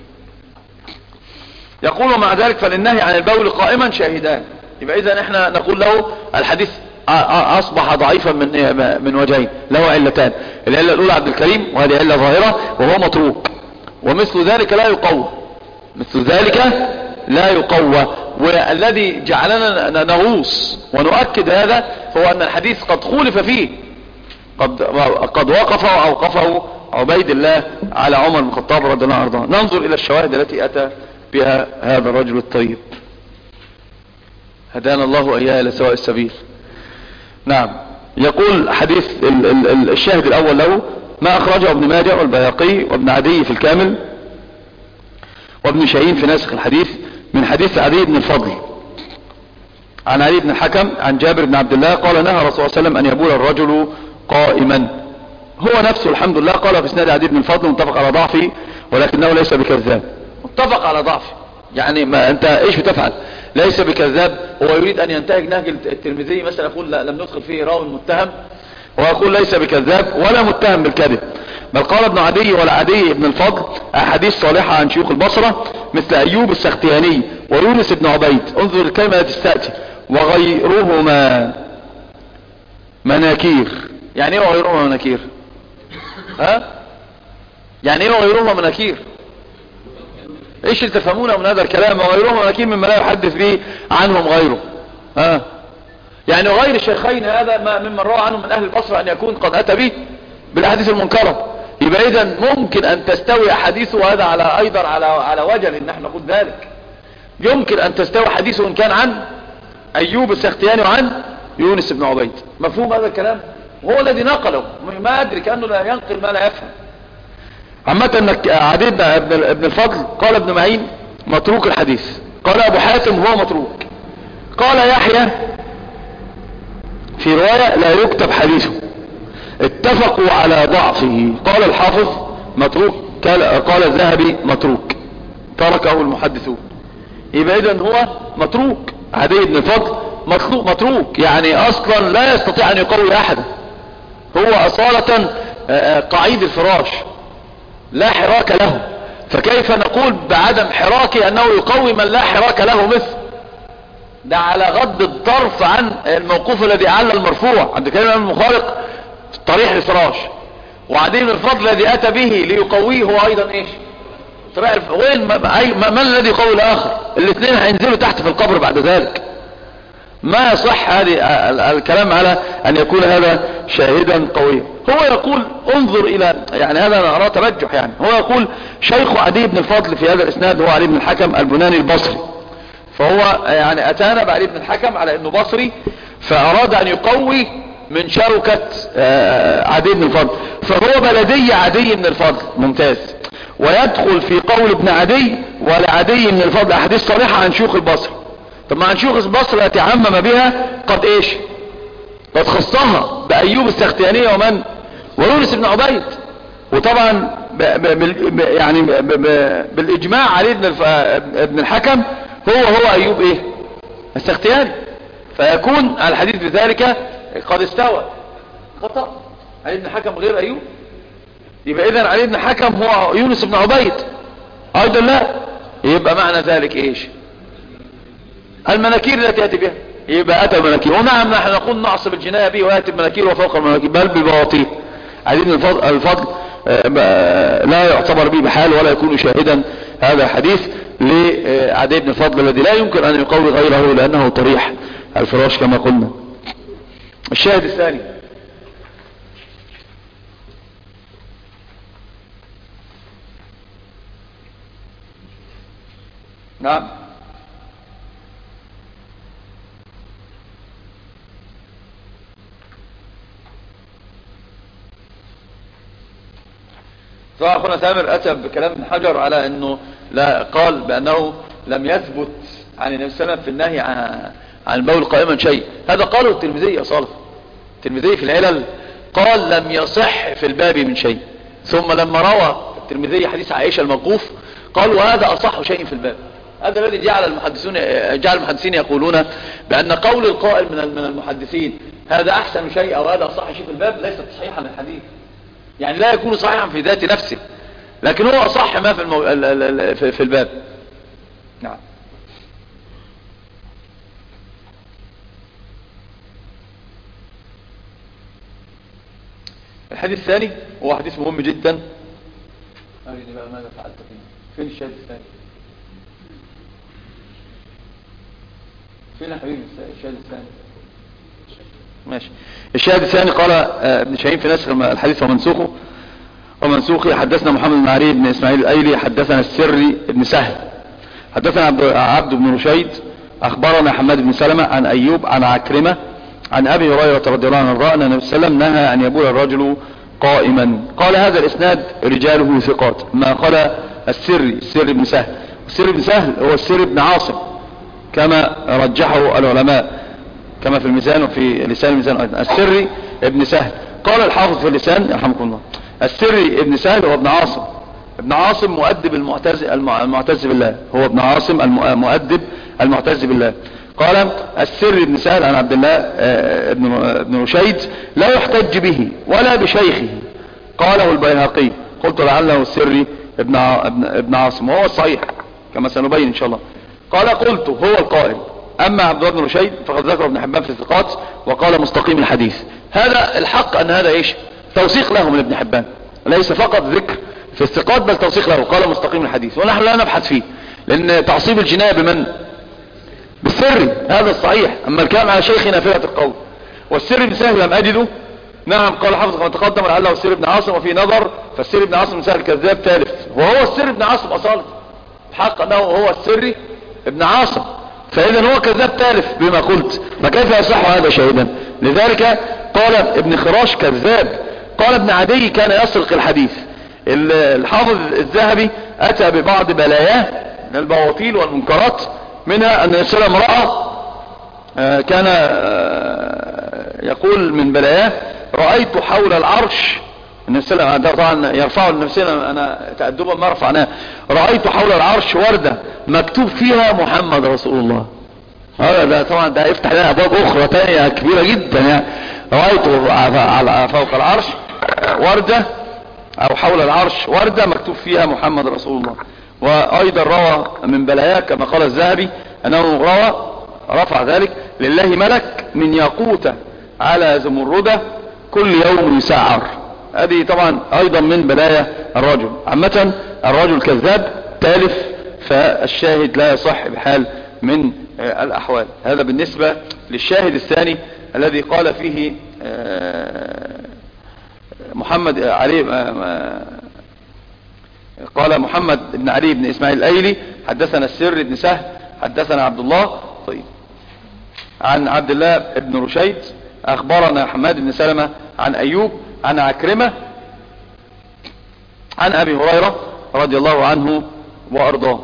يقول مع ذلك فللنهي عن البول قائما شاهدان. يبقى اذا احنا نقول له الحديث اصبح ضعيفا من من وجهين، له علتان. العله الاولى عبد الكريم، وهذه عله ظاهره، وهو متروك، ومثل ذلك لا يقوى، مثل ذلك لا يقوى. والذي جعلنا نغوص ونؤكد هذا هو ان الحديث قد خولف فيه، قد قد وقف واوقفه عبيد الله على عمر بن الخطاب رضي الله عنه. ننظر الى الشواهد التي اتى بها هذا الرجل الطيب، هدانا الله وإياه إلى سواء السبيل. نعم. يقول حديث ال ال ال الشاهد الأول له ما أخرجه ابن ماجه والبيهقي وابن عدي في الكامل وابن شاهين في ناسخ الحديث، من حديث علي بن الفضل عن علي بن الحكم عن جابر بن عبد الله قال نهى الرسول صلى الله عليه وسلم أن يبول الرجل قائما. هو نفسه الحمد لله قال في اسناد علي بن الفضل متفق على ضعفه ولكنه ليس بكذاب. متفق على ضعفه، يعني ما انت ايش بتفعل؟ ليس بكذاب. هو يريد ان ينتهج نهج الترمذي مثلا، يقول لم ندخل فيه راوي متهم، ويقول ليس بكذاب ولا متهم بالكذب. بل قال ابن عدي ولا عدي ابن الفضل احاديث صالحة عن شيوخ البصرة مثل ايوب السختياني ويونس بن عبيد. انظر الكلمة التي تأتي وغيرهما مناكير. يعني ايه وغيرهما مناكير؟ ها؟ يعني ايه وغيرهما مناكير؟ ايش اللي تفهمونه من هذا الكلام؟ وغيرهم مناكير مما لا يحدث به عنهم غيره. ها؟ يعني غير الشيخين هذا ما ممن روى عنهم من اهل البصره ان يكون قد اتى به بالاحاديث المنكره. يبقى اذا ممكن ان تستوي احاديثه هذا على ايضا على على وجل ان احنا نقول ذلك. يمكن ان تستوي حديثه ان كان عن ايوب السختياني وعن يونس بن عبيد. مفهوم هذا الكلام؟ هو الذي نقله، ما ادري كانه لا ينقل ما لا يفهم. عامة انك عديد ابن الفضل قال ابن معين متروك الحديث، قال ابو حاتم هو متروك، قال يحيى في رواية لا يكتب حديثه. اتفقوا على ضعفه. قال الحافظ متروك، قال الذهبي متروك، تركه المحدثون. يبقى اذن هو متروك. عدي بن الفضل مطلوب متروك، يعني اصلا لا يستطيع ان يقوي احدا. هو اصالة قعيد الفراش لا حراك له، فكيف نقول بعدم حراكه انه يقوي من لا حراك له مثل ده؟ على غض الطرف عن الموقوف الذي اعلى المرفوع عند كلام المخالق طريح الفراش، وعدي بن الفضل الذي اتى به ليقويه هو ايضا ايش؟ طريح. وين من الذي يقوي الاخر؟ الاثنين هينزلوا تحت في القبر بعد ذلك. ما يصح هذه الكلام على ان يكون هذا شاهدا قويا. هو يقول انظر الى، يعني هذا انا اراه ترجح، يعني هو يقول شيخ عدي بن الفضل في هذا الاسناد هو علي بن الحكم البناني البصري، فهو يعني اتانا بعلي بن الحكم على انه بصري، فاراد ان يقوي من شوكة عدي بن الفضل، فهو بلدي عدي بن الفضل ممتاز، ويدخل في قول ابن عدي ولعدي بن الفضل احاديث صالحة عن شيوخ البصري. طب ما عن شيوخ البصري التي عمم بها قد ايش؟ قد خصها بأيوب السختيانية ومن؟ ويونس بن عبيد. وطبعا ب ب يعني ب ب بالاجماع علي بن, ابن الحكم هو هو ايوب ايه؟ السختياني، فيكون الحديث بذلك قد استوى. خطأ علي بن الحكم غير ايوب، يبقى اذا علي بن الحكم هو يونس بن عبيد ايضا لا، يبقى معنى ذلك ايش؟ المناكير التي يأتي بها، يبقى أتى المناكير. ونعم نحن نقول نعصب الجناية به ويأتي المناكير وفوق المناكير بل ببواطيه. عدي بن الفضل, الفضل لا يعتبر به بحال ولا يكون شاهدا هذا حديث لعدي بن الفضل الذي لا يمكن أن يقوي غيره لأنه طريح الفراش كما قلنا. الشاهد الثاني نعم فأخونا ثامر أتى بكلام ابن حجر على أنه لا، قال بأنه لم يثبت عن النبي صلى الله عليه وسلم في النهي عن عن البول قائما شيء. هذا قاله الترمذي أصاله، الترمذي في العلل قال لم يصح في الباب من شيء، ثم لما روى الترمذي حديث عائشة الموقوف قال وهذا أصح شيء في الباب. هذا الذي جعل المحدثون جعل المحدثين يقولون بأن قول القائل من من المحدثين هذا أحسن شيء أو هذا أصح شيء في الباب ليست صحيحا للحديث، يعني لا يكون صحيحا في ذات نفسه، لكن هو أصح ما في, المو... في الباب. نعم. الحديث الثاني هو حديث مهم جدا. أريد بقى ماذا فعلت فيه؟ فين الشاهد الثاني؟ فين يا حبيبي الشاهد الثاني؟ ماشي. الشاهد الثاني قال ابن شاهين في نسخ الحديث ومنسوخه ومنسوخه حدثنا محمد بن علي بن اسماعيل الايلي حدثنا السري بن سهل حدثنا عبد بن رشيد اخبرنا حماد بن سلمة عن ايوب عن عكرمة عن ابي هريرة رضي الله عنه رأى ان النبي صلى الله عليه وسلم نهى ان يبول الرجل قائما. قال هذا الاسناد رجاله ثقات. ما قال السري السري بن سهل، السري بن سهل هو السري بن عاصم كما رجحه العلماء كما في الميزان وفي لسان الميزان ايضا. السري ابن سهل قال الحافظ في اللسان يرحمكم الله السري ابن سهل هو ابن عاصم، ابن عاصم مؤدب المعتز المعتز بالله، هو ابن عاصم المؤدب المعتز بالله. قال السري ابن سهل عن عبد الله ابن ابن رشيد لا يحتج به ولا بشيخه، قاله البيهقي. قلت لعله السري ابن ابن عاصم وهو الصحيح كما سنبين ان شاء الله. قال قلت هو القائل. اما عبد الله بن رشيد فقد ذكر ابن حبان في الثقات وقال مستقيم الحديث. هذا الحق ان هذا ايش؟ توثيق له من ابن حبان، ليس فقط ذكر في الثقات بل توثيق له، قال مستقيم الحديث، ونحن لا نبحث فيه لان تعصيب الجناية بمن؟ بالسري، هذا الصحيح. اما الكلام على شيخنا فئة القول والسري بن سهل لم اجده. نعم قال حافظ كما تقدم لعله السري بن عاصم وفي نظر، فالسري بن عاصم سهل كذاب ثالث، وهو السري بن عاصم اصالة الحق انه هو السري ابن عاصم، فاذا هو كذاب ثالث بما قلت، فكيف يصح هذا شاهدا؟ لذلك قال ابن خراش كذاب. قال ابن عدي كان يسرق الحديث. الحافظ الذهبي اتى ببعض بلاياه من البواطيل والمنكرات، منها ان الرسول امرأة كان يقول من بلاياه رأيت حول العرش، النبي صلى الله عليه وسلم طبعا يرفعه النبي صلى الله عليه وسلم، انا تأدبا ما رفعناه، رأيت حول العرش وردة مكتوب فيها محمد رسول الله. هذا ده طبعا ده يفتح لنا ابواب اخرى تانية كبيرة جدا يعني. رأيت فوق العرش وردة او حول العرش وردة مكتوب فيها محمد رسول الله. وايضا روى من بلاياه كما قال الذهبي انه روى رفع ذلك لله ملك من ياقوتة على زمردة كل يوم يسعر. هذه طبعا ايضا من بلايا الرجل. عامة الرجل كذاب تالف، فالشاهد لا يصح بحال من الاحوال. هذا بالنسبة للشاهد الثاني الذي قال فيه محمد علي، قال محمد بن علي بن اسماعيل الايلي حدثنا السر بن سهل حدثنا عبد الله طيب عن عبد الله بن رشيد اخبرنا حماد بن سلمة عن ايوب عن عكرمة عن ابي هريرة رضي الله عنه وارضاه.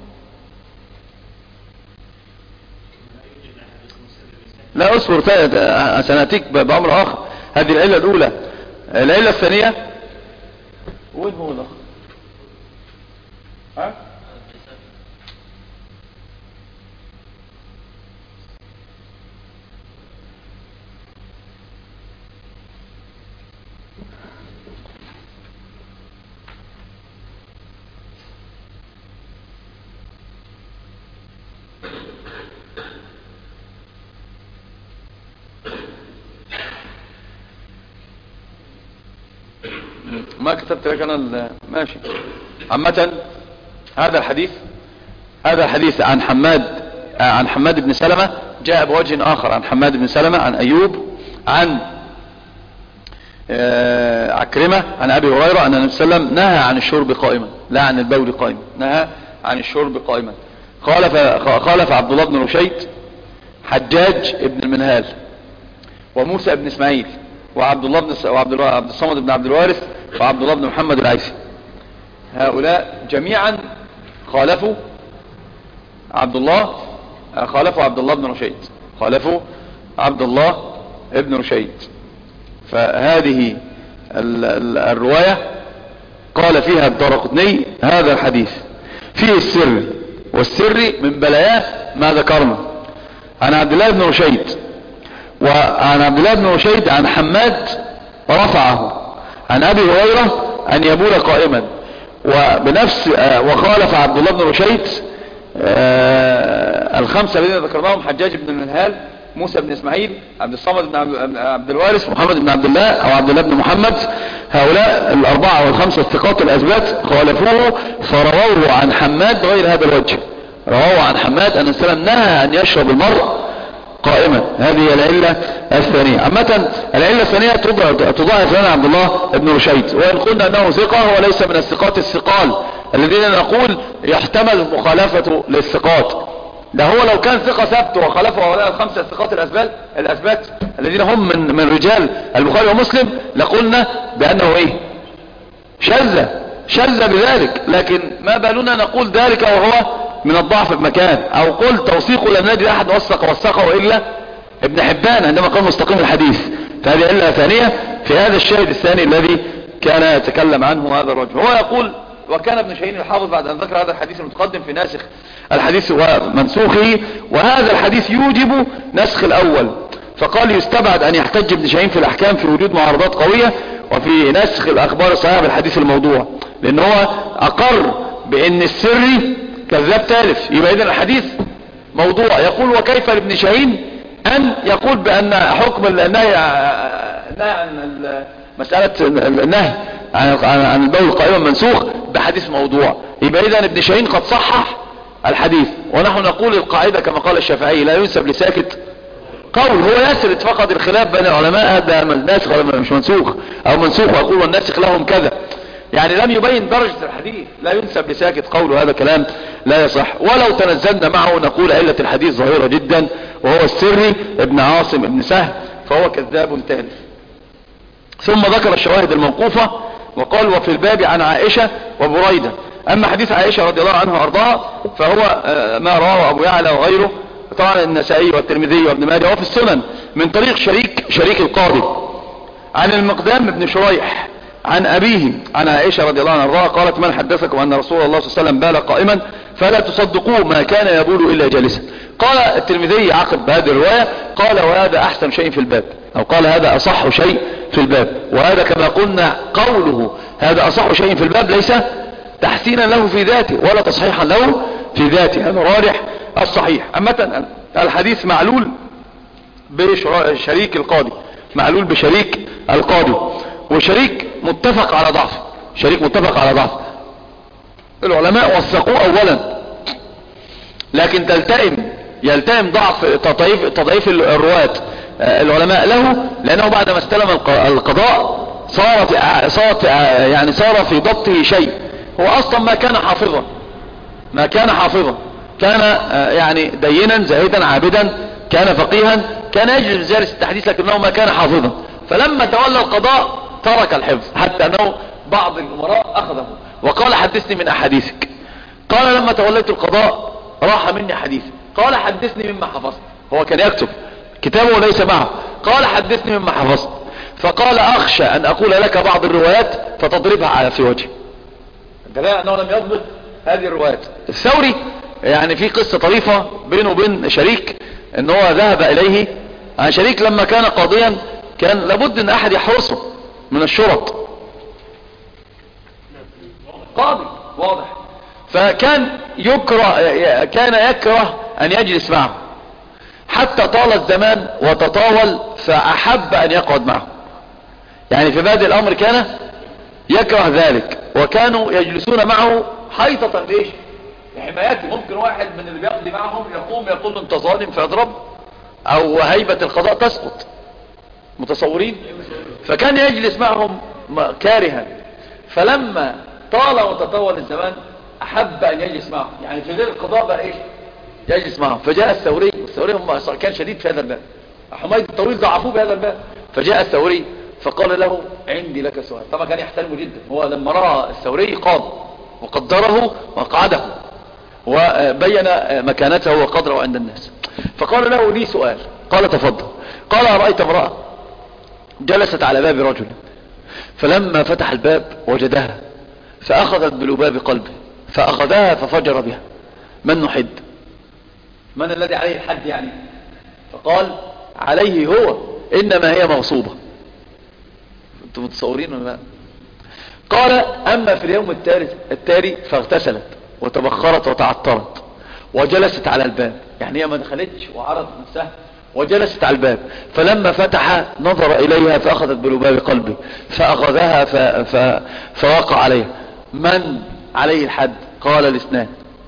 لا اصبر سنأتيك بأمر اخر. هذه العلة الاولى. العلة الثانية وين هو ده؟ ها؟ ما كتبت لك انا ماشي. عامة هذا الحديث هذا الحديث عن حماد عن حماد بن سلمة جاء بوجه اخر عن حماد بن سلمة عن ايوب عن عكرمة عن ابي هريرة ان النبي صلى الله عليه وسلم نهى عن الشرب قائما لا عن البول قائما، نهى عن الشرب قائما. خالف خالف عبد الله بن رشيد حجاج ابن المنهال وموسى بن اسماعيل وعبد الله بن وعبد الله عبد الصمد بن عبد الوارث وعبد الله بن محمد العيسي. هؤلاء جميعا خالفوا عبد الله خالفوا عبد الله بن رشيد خالفوا عبد الله ابن رشيد. فهذه ال ال الرواية قال فيها الدارقطني هذا الحديث فيه السر، والسر من بلاياه ما ذكرنا. عن عبد الله بن رشيد وعن عبد الله بن رشيد عن حماد رفعه عن ابي هريرة ان يبول قائما. وبنفس وخالف عبد الله بن رشيد الخمسة الذين ذكرناهم حجاج بن المنهال موسى بن اسماعيل عبد الصمد بن عبد الوارث محمد بن عبد الله او عبد الله بن محمد. هؤلاء الاربعة والخمسة الثقات الاثبات خالفوه فرووه عن حماد بغير هذا الوجه. رووه عن حماد ان السلام نهى ان يشرب المرء قائما. هذه العلة الثانية. عامة العلة الثانية تضاعف لنا عبد الله بن رشيد، وإن قلنا أنه ثقة هو ليس من الثقات الثقال الذين نقول يحتمل مخالفة للثقات. ده هو لو كان ثقة ثبت وخالفه هؤلاء الخمسة الثقات الأثبات الأثبات الذين هم من من رجال البخاري ومسلم لقلنا بأنه إيه شذ شذ بذلك. لكن ما بالنا نقول ذلك وهو من الضعف بمكان، او قل توثيقه لم نجد احد وثق وثقه الا ابن حبان عندما قال مستقيم الحديث. فهذه علة ثانية في هذا الشاهد الثاني الذي كان يتكلم عنه هذا الرجل. هو يقول وكان ابن شاهين الحافظ بعد ان ذكر هذا الحديث المتقدم في ناسخ الحديث ومنسوخه، وهذا الحديث يوجب نسخ الاول، فقال يستبعد ان يحتج ابن شاهين في الاحكام في وجود معارضات قوية وفي نسخ الاخبار الصحيحة بالحديث الموضوع، لان هو اقر بان السري كذاب تالف، يبقى اذا الحديث موضوع. يقول وكيف لابن شاهين ان يقول بان حكم النهي عن مسألة النهي عن البول قائما منسوخ بحديث موضوع. يبقى اذا ابن شاهين قد صحح الحديث، ونحن نقول القاعدة كما قال الشافعي لا ينسب لساكت قول. هو يسرد فقط الخلاف بين العلماء هذا ناسخ ولا مش منسوخ او منسوخ، ويقول والناسخ لهم كذا، يعني لم يبين درجة الحديث. لا ينسب لساكت قوله، هذا كلام لا يصح. ولو تنزلنا معه نقول علة الحديث ظاهرة جدا وهو السري ابن عاصم ابن سهل، فهو كذاب تالف. ثم ذكر الشواهد الموقوفة وقال وفي الباب عن عائشة وبريدة. اما حديث عائشة رضي الله عنها وارضاها فهو ما رواه ابو يعلى وغيره طبعا النسائي والترمذي وابن ماجه وفي السنن من طريق شريك شريك القاضي عن المقدام بن شريح عن أبيه عن عائشة رضي الله عنها قالت من حدثكم أن رسول الله صلى الله عليه وسلم بال قائما فلا تصدقوه ما كان يبول إلا جالسا. قال الترمذي عقب هذه الرواية قال وهذا أحسن شيء في الباب، أو قال هذا أصح شيء في الباب، وهذا كما قلنا قوله هذا أصح شيء في الباب ليس تحسينا له في ذاته ولا تصحيحا له في ذاته، هذا راجح الصحيح. أما الحديث معلول بشريك القاضي، معلول بشريك القاضي، وشريك متفق على ضعف، شريك متفق على ضعف. العلماء وثقوه اولا، لكن تلتئم يلتئم ضعف تضعيف تضعيف الرواة العلماء له، لانه بعد ما استلم القضاء صارت صارت يعني صار في ضبطه شيء. هو اصلا ما كان حافظا، ما كان حافظا، كان يعني دينا زاهدا عابدا، كان فقيها، كان يجلس مجالس التحديث، لكنه ما كان حافظا. فلما تولى القضاء ترك الحفظ، حتى انه بعض الامراء اخذه وقال حدثني من احاديثك. قال لما توليت القضاء راح مني حديث، قال حدثني مما حفظت. هو كان يكتب كتابه ليس معه، قال حدثني مما حفظت. فقال اخشى ان اقول لك بعض الروايات فتضربها على في وجهي، دليل انه لم يضبط هذه الروايات. الثوري يعني في قصة طريفة بينه وبين شريك، ان هو ذهب اليه عن شريك لما كان قاضيا كان لابد ان احد يحرسه من الشرط، قاضي واضح، فكان يكره كان يكره ان يجلس معه، حتى طال الزمان وتطاول فاحب ان يقعد معه. يعني في بادئ الامر كان يكره ذلك، وكانوا يجلسون معه حيطة ليش؟ لحمايته. ممكن واحد من اللي بيقضي معهم يقوم يقول انت ظالم فيضرب، او هيبة القضاء تسقط، متصورين؟ فكان يجلس معهم كارها، فلما طال وتطول الزمان احب ان يجلس معهم. يعني في غير القضاء بقى ايش؟ يجلس معهم. فجاء الثوري، والثوري هم كان شديد في هذا الباب، حميد الطويل ضعفوه بهذا الباب. فجاء الثوري فقال له عندي لك سؤال. طبعا كان يحترمه جدا، هو لما رأى الثوري قام وقدره وقعده وبين مكانته وقدره عند الناس، فقال له لي سؤال. قال تفضل. قال أرأيت امرأة جلست على باب رجل، فلما فتح الباب وجدها فأخذت بلباب قلبه، فأخذها ففجر بها. من نحد؟ من الذي عليه الحد يعني؟ فقال عليه هو، إنما هي مغصوبة. انتم متصورين ولا لا؟ قال أما في اليوم التالي التالي فاغتسلت وتبخرت وتعطرت وجلست على الباب، يعني هي ما دخلتش وعرضت نفسها وجلست على الباب. فلما فتح نظر إليها فأخذت بلباب قلبي فأخذها ف... ف... فوقع عليها. من عليه الحد؟ قال الاثنان.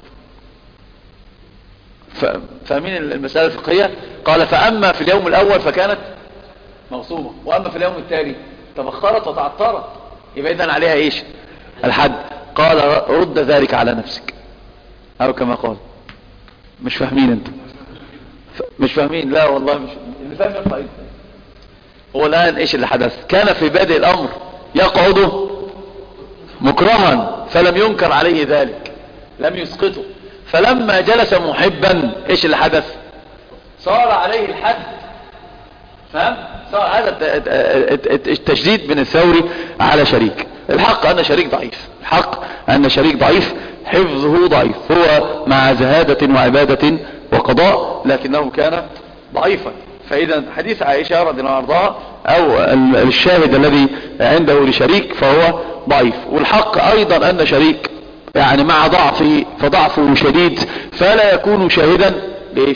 ف... فمن المسألة الفقهية؟ قال فأما في اليوم الأول فكانت مغصوبة، وأما في اليوم التالي تبخرت وتعطرت، يبقى إذن عليها إيش؟ الحد. قال رد ذلك على نفسك، أو كما قال. مش فاهمين انتم؟ مش فاهمين؟ لا والله مش اللي فاهم يطلع. هو الآن إيش اللي حدث؟ كان في بادئ الأمر يقعد مكرها فلم ينكر عليه ذلك، لم يسقطه. فلما جلس محبا إيش اللي حدث؟ صار عليه الحد. فهم؟ صار هذا التشديد من الثوري على شريك. الحق أن شريك ضعيف، الحق أن شريك ضعيف، حفظه ضعيف، هو مع زهادة وعبادة وقضاء لكنه كان ضعيفا. فإذا حديث عائشة رضي الله عنها أو الشاهد الذي عنده لشريك فهو ضعيف. والحق أيضا أن شريك يعني مع ضعفه فضعفه شديد، فلا يكون شاهدا لإيش؟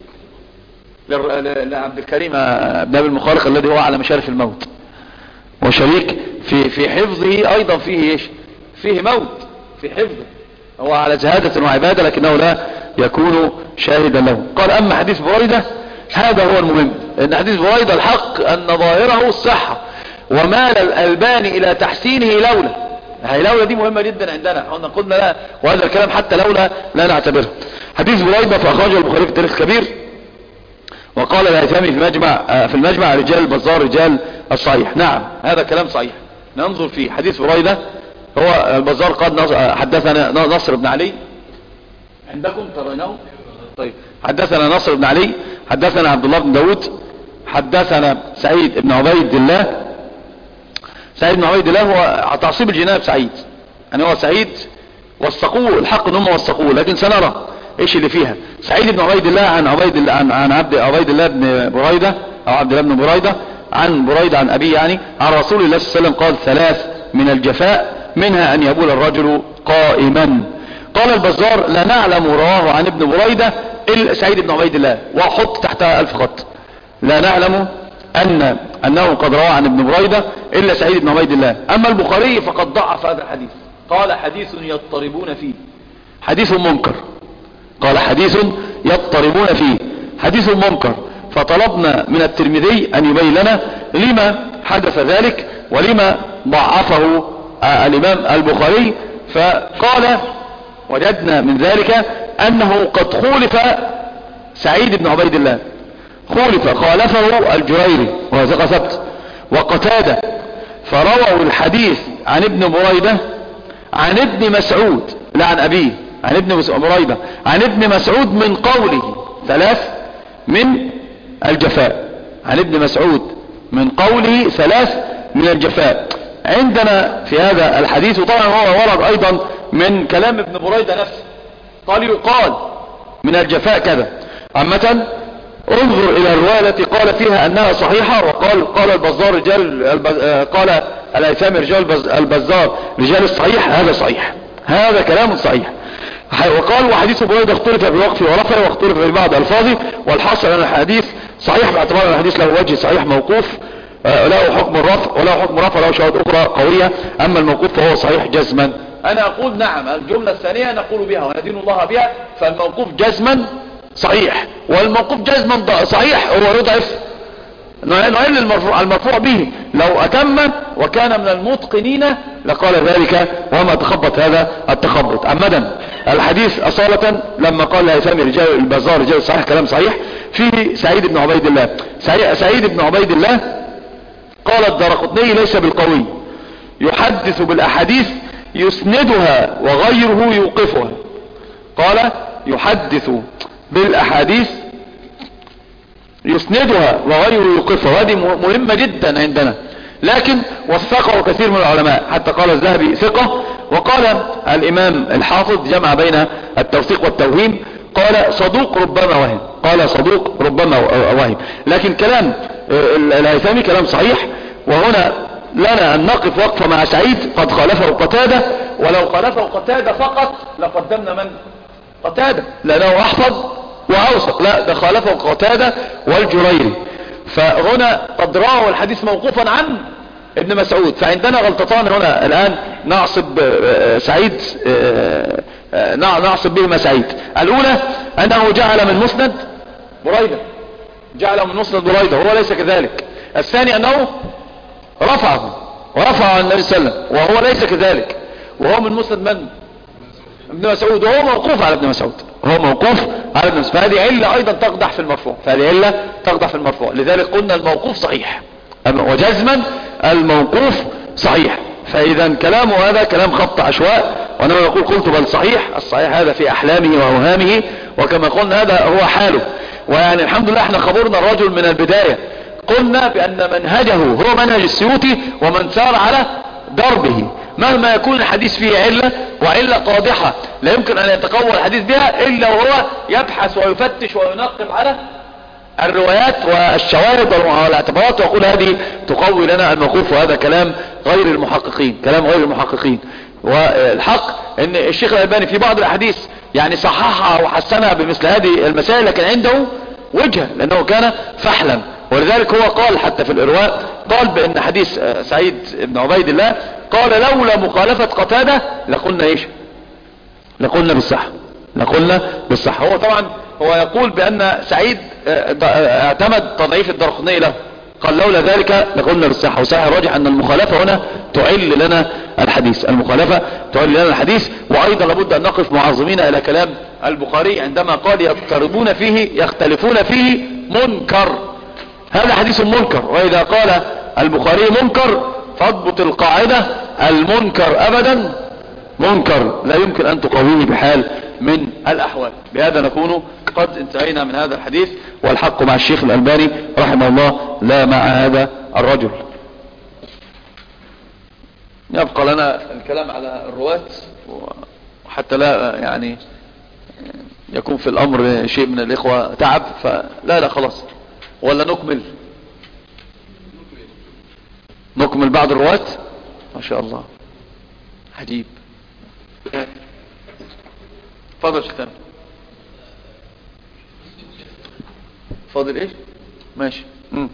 لعبد الكريم بن أبي المخارق الذي هو على مشارف الموت. وشريك في في حفظه أيضا فيه إيش؟ فيه موت في حفظه، هو على زهادة وعبادة لكنه لا يكون شاهدا له. قال أما حديث بريدة هذا هو المهم، ان حديث بريدة الحق أن ظاهره الصحة، ومال الألباني إلى تحسينه لولا. هي لولا دي مهمة جدا عندنا، احنا قلنا لا، وهذا الكلام حتى لولا لا نعتبره. حديث بريدة فأخرجه البخاري في التاريخ الكبير، وقال الهيثمي في المجمع في المجمع رجال البزار رجال الصحيح. نعم هذا كلام صحيح، ننظر فيه. حديث بريدة هو البزار قد حدثنا نصر بن علي، عندكم ترونه؟ طيب حدثنا نصر بن علي حدثنا عبد الله بن داود حدثنا سعيد بن عبيد الله. سعيد بن عبيد الله هو تعصيب الجناب سعيد، يعني هو سعيد وثقوه، الحق ان هم وثقوه، لكن سنرى ايش اللي فيها. سعيد بن عبيد الله عن عبيد الله عن, عن عبد عبيد الله بن بريدة او عبد الله بن بريدة عن بريدة عن ابي يعني عن رسول الله صلى الله عليه وسلم قال ثلاث من الجفاء منها ان يبول الرجل قائما. قال البزار لا نعلم رواه عن ابن بريدة الا سعيد بن عبيد الله، وحط تحتها الف خط، لا نعلم ان انه قد روى عن ابن بريدة الا سعيد بن عبيد الله. اما البخاري فقد ضعف هذا الحديث، قال حديث يضطربون فيه، حديث منكر، قال حديث يضطربون فيه، حديث منكر. فطلبنا من الترمذي ان يبين لنا لما حدث ذلك ولما ضعفه الامام البخاري. فقال وجدنا من ذلك انه قد خولف سعيد بن عبيد الله، خولف خالفه الجريري وهو ثقة ثبت وقتادة، فرووا الحديث عن ابن بريدة عن ابن مسعود لا عن ابيه، عن ابن بريدة عن ابن مسعود من قوله ثلاث من الجفاء، عن ابن مسعود من قوله ثلاث من الجفاء. عندنا في هذا الحديث، وطبعا هو ورد ايضا من كلام ابن بريدة نفسه، قال يقال من الجفاء كذا. عامة انظر الى الرواية التي قال فيها انها صحيحة، وقال قال البزار رجال البز... قال الهيثمي رجال البزار رجال الصحيح، هذا صحيح، هذا كلام صحيح. وقال وحديث بريدة اختلف في وقفه ورفعه واختلف في بعض الفاظه، والحاصل ان الحديث صحيح باعتبار ان الحديث له وجه صحيح موقوف له حكم الرفع وله حكم رفع له شواهد اخرى قوية. اما الموقوف فهو صحيح جزما. انا اقول نعم الجملة الثانية نقول بها وندين الله بها، فالموقوف جزما صحيح، والموقوف جزما صحيح هو يضعف نعل المرفوع, المرفوع به. لو اتم وكان من المتقنين لقال ذلك وما تخبط هذا التخبط. عمدا الحديث اصالة لما قال الهيثمي رجال البزار رجال صحيح كلام صحيح، فيه سعيد بن عبيد الله. سعيد بن عبيد الله قال الدارقطني ليس بالقوي، يحدث بالاحاديث يسندها وغيره يوقفها. قال يحدث بالاحاديث يسندها وغيره يوقفها، وهذه مهمة جدا عندنا، لكن وثقه كثير من العلماء حتى قال الذهبي ثقة، وقال الامام الحافظ جمع بين التوثيق والتوهيم، قال صدوق ربما وهم، قال صدوق ربما وهم. لكن كلام الهيثمي كلام صحيح. وهنا لنا ان نقف وقفة مع سعيد قد خالفه قتادة، ولو خالفه قتادة فقط لقدمنا من قتادة لانه احفظ واوثق، لا ده خالفه قتادة والجريري. فهنا قد روى الحديث موقوفا عن ابن مسعود، فعندنا غلطتان هنا الان نعصب سعيد نعصب بهما سعيد. الاولى انه جعل من مسند بريدة، جعل من مسند بريدة وهو ليس كذلك. الثاني انه رفعه ورفع عن النبي صلى الله عليه وسلم وهو ليس كذلك، وهو من مسند من ابن مسعود، وهو موقوف على ابن مسعود، هو موقوف على ابن مسعود. فهذه علة ايضا تقدح في المرفوع، فهذه علة تقدح في المرفوع. لذلك قلنا الموقوف صحيح وجزما الموقوف صحيح. فاذا كلامه هذا كلام خط عشواء، وانا يقول قلت بل صحيح، الصحيح هذا في احلامه واوهامه، وكما قلنا هذا هو حاله. ويعني الحمد لله احنا خبرنا الرجل من البداية، قلنا بان منهجه هو منهج السيوطي ومن سار على دربه، مهما يكون الحديث فيه علة وعلة قادحة لا يمكن ان يتقوى الحديث بها الا وهو يبحث ويفتش وينقب على الروايات والشواهد والاعتبارات، ويقول هذه تقوي لنا الموقوف. وهذا كلام غير المحققين، كلام غير المحققين. والحق ان الشيخ الألباني في بعض الاحاديث يعني صححها وحسنها بمثل هذه المسائل، لكن عنده وجهة لانه كان فحلا. ولذلك هو قال حتى في الإرواء، قال بأن حديث سعيد بن عبيد الله قال لولا مخالفة قتادة لقلنا ايش لقلنا بالصحة لقلنا بالصحة. هو طبعا هو يقول بأن سعيد اعتمد تضعيف الدارقطني له، قال لولا ذلك لقلنا بالصحة. وصحيح الراجح أن المخالفة هنا تعل لنا الحديث، المخالفة تعل لنا الحديث. وأيضا لابد أن نقف معظمين إلى كلام البخاري عندما قال يضطربون فيه يختلفون فيه منكر، هذا حديث منكر. وإذا قال البخاري منكر فاضبط القاعدة، المنكر أبدا منكر لا يمكن أن تقويه بحال من الأحوال. بهذا نكون قد انتهينا من هذا الحديث، والحق مع الشيخ الألباني رحمه الله لا مع هذا الرجل. يبقى لنا الكلام على الرواة، وحتى لا يعني يكون في الأمر شيء من الإخوة تعب، فلا لا خلاص. ولا نكمل نكمل بعض الرواة. ما شاء الله عجيب. فضل شيخان. فاضل ايش؟ ماشي. امم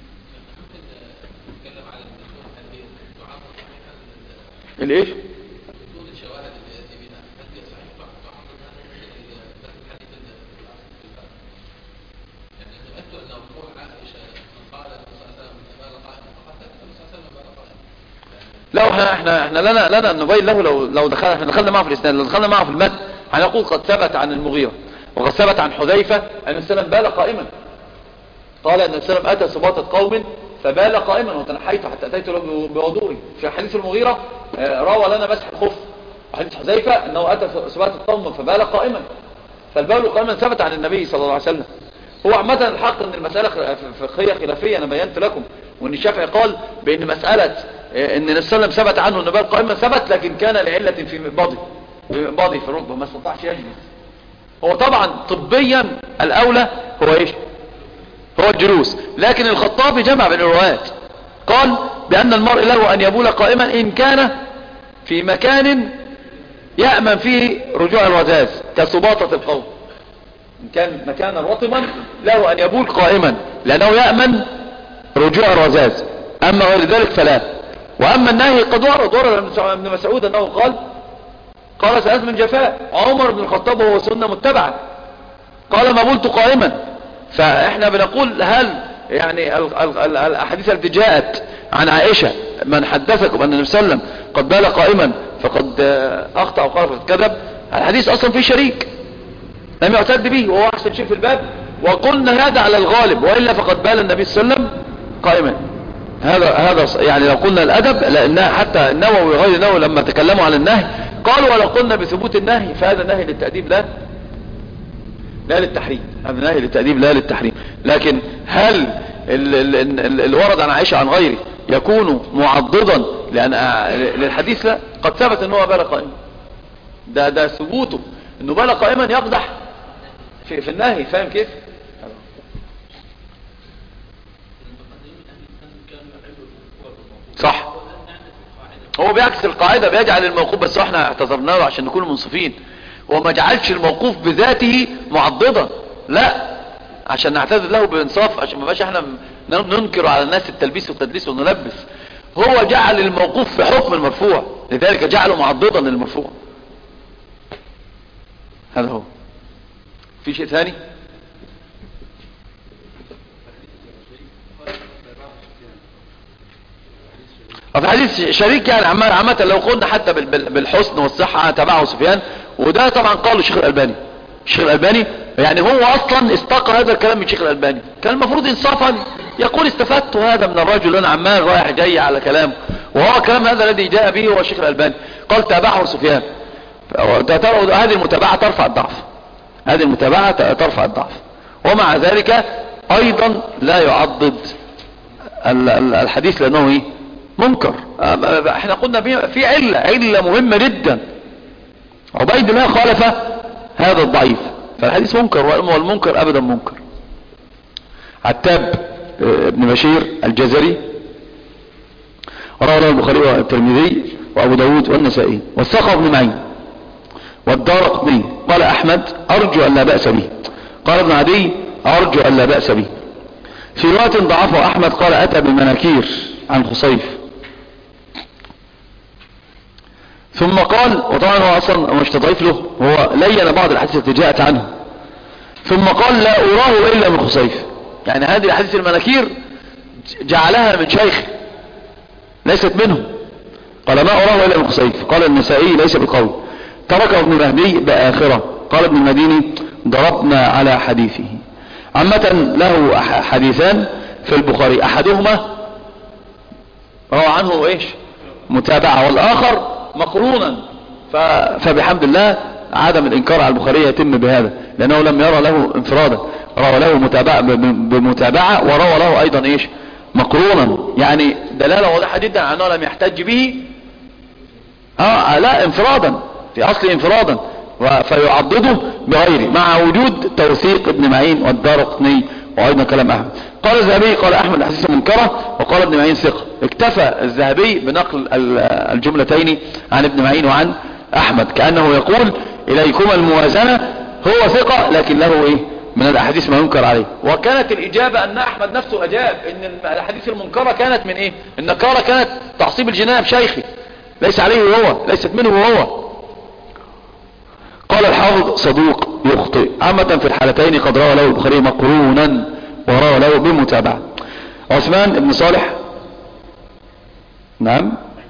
الايش؟ لو احنا احنا احنا لنا لنا نبين له، لو لو دخلنا احنا دخلنا معه في الاسناد، لو دخلنا معه في المتن هنقول قد ثبت عن المغيرة وقد ثبت عن حذيفة ان السلام بال قائما. قال ان السلام اتى سباطة قوم فبال قائما وتنحيت حتى اتيت له بوضوئي. في حديث المغيرة روى لنا مسح الخف. حديث حذيفة انه اتى سباطة قوم فبال قائما. فالبال قائما ثبت عن النبي صلى الله عليه وسلم. هو عامة الحق ان المسألة فقهية خلافية، انا بينت لكم، وان الشافعي قال بان مسألة ان النبي صلى الله عليه وسلم ثبت عنه ان بال قائما ثبت، لكن كان لعلة في مقبضي في مقبضي في الركبة ما استطاعش يجلس. هو طبعا طبيا الاولى هو ايش؟ هو الجلوس، لكن الخطابي جمع بين الروايات، قال بان المرء له ان يبول قائما ان كان في مكان يأمن فيه رجوع الرذاذ كسباطة القوم. إن كان مكانا رطبا له أن يبول قائما لأنه يأمن رجوع الرذاذ، أما غير ذلك فلا. وأما النهي قد ورد ورد ابن مسعود أنه قال قال ثلاث من جفاء. عمر بن الخطاب وهو سنة متبعة قال ما بلت قائما. فإحنا بنقول هل يعني الأحاديث التي جاءت عن عائشة من حدثكم أن النبي صلى الله عليه وسلم قد بال قائما فقد أخطأ وقال فقد كذب، الحديث أصلا فيه شريك لم يعتد به وهو أحسن شيء في الباب، وقلنا هذا على الغالب، وإلا فقد بال النبي صلى الله عليه وسلم قائما. هذا هذا يعني لو قلنا الأدب، لأن حتى النووي وغير النووي لما تكلموا عن النهي قالوا ولو قلنا بثبوت النهي فهذا نهي للتأديب لا لا للتحريم، هذا نهي للتأديب لا للتحريم. لكن هل اللي ورد عن عائشة عن غيره يكون معضدا لأن للحديث؟ لا، قد ثبت أنه بال قائما. ده ده ثبوته أنه بال قائما يقدح في, في النهي. فاهم كيف؟ صح، هو بيعكس القاعدة، بيجعل الموقوف، بس احنا اعتذرنا له عشان نكون منصفين، وما جعلش الموقوف بذاته معضدا، لا، عشان نعتذر له بانصاف، عشان ما باش احنا ننكر على الناس التلبيس والتدليس ونلبس. هو جعل الموقوف في حكم المرفوع، لذلك جعله معضدا للمرفوع. هذا هو. في شيء ثاني؟ في حديث شريك يعني عامة لو قلنا حتى بالحسن والصحة تبعه سفيان، وده طبعا قاله الشيخ الألباني. الشيخ الألباني يعني هو أصلا استقى هذا الكلام من الشيخ الألباني، كان المفروض إنصافا يقول استفدت هذا من الرجل، أنا عمال رايح جاي على كلامه، وهو كلام هذا الذي جاء به هو الشيخ الألباني، قال تابعه سفيان. هذه المتابعة ترفع الضعف، هذه المتابعة ترفع الضعف، ومع ذلك أيضا لا يعضد الحديث لأنه إيه؟ منكر. احنا قلنا في علة علة مهمة جدا، عبيد الله خالف هذا الضعيف، فالحديث منكر، والمنكر ابدا منكر. عتاب ابن بشير الجزري رواه البخاري والترمذي وابو داود والنسائي والثقة ابن معين والدارقطني. قال احمد ارجو ان لا بأس به. قال ابن عدي ارجو ان لا بأس به. في رواية ضعفه احمد قال اتى بالمناكير عن خصيف، ثم قال، وطبعا هو اصلا مش تضعيف له، هو لين بعض الاحاديث التي جاءت عنه، ثم قال لا اراه الا من خصيف. يعني هذه الاحاديث المناكير جعلها من شيخ ليست منه، قال ما اراه الا من خصيف. قال النسائي ليس بقول، تركه ابن مهدي باخره. قال ابن المديني ضربنا على حديثه. عامة له حديثان في البخاري، احدهما روى عنه ايش؟ متابعة، والاخر مقرونا، فبحمد الله عدم الانكار على البخاري يتم بهذا، لانه لم يرى له انفرادا، روى له متابعة بمتابعة، وروى له ايضا ايش مقرونا، يعني دلالة واضحة جدا على انه لم يحتج به اه لا انفرادا في اصل انفرادا، فيعضده بغيره مع وجود توثيق ابن معين والدارقطني وايضا كلام احمد. قال الذهبي قال احمد احاديث منكرة، وقال ابن معين ثقة. اكتفى الذهبي بنقل الجملتين عن ابن معين وعن احمد، كأنه يقول اليكم الموازنة، هو ثقة لكن له ايه من الاحاديث ما ينكر عليه. وكانت الاجابة ان احمد نفسه اجاب ان الاحاديث المنكرة كانت من ايه، النكارة كانت تعصيب الجناب شيخي ليس عليه هو، ليست منه هو. قال الحافظ صدوق يخطئ، عامة في الحالتين قد روى له البخاري مقرونا وروى له بمتابعة. عثمان بن صالح نعم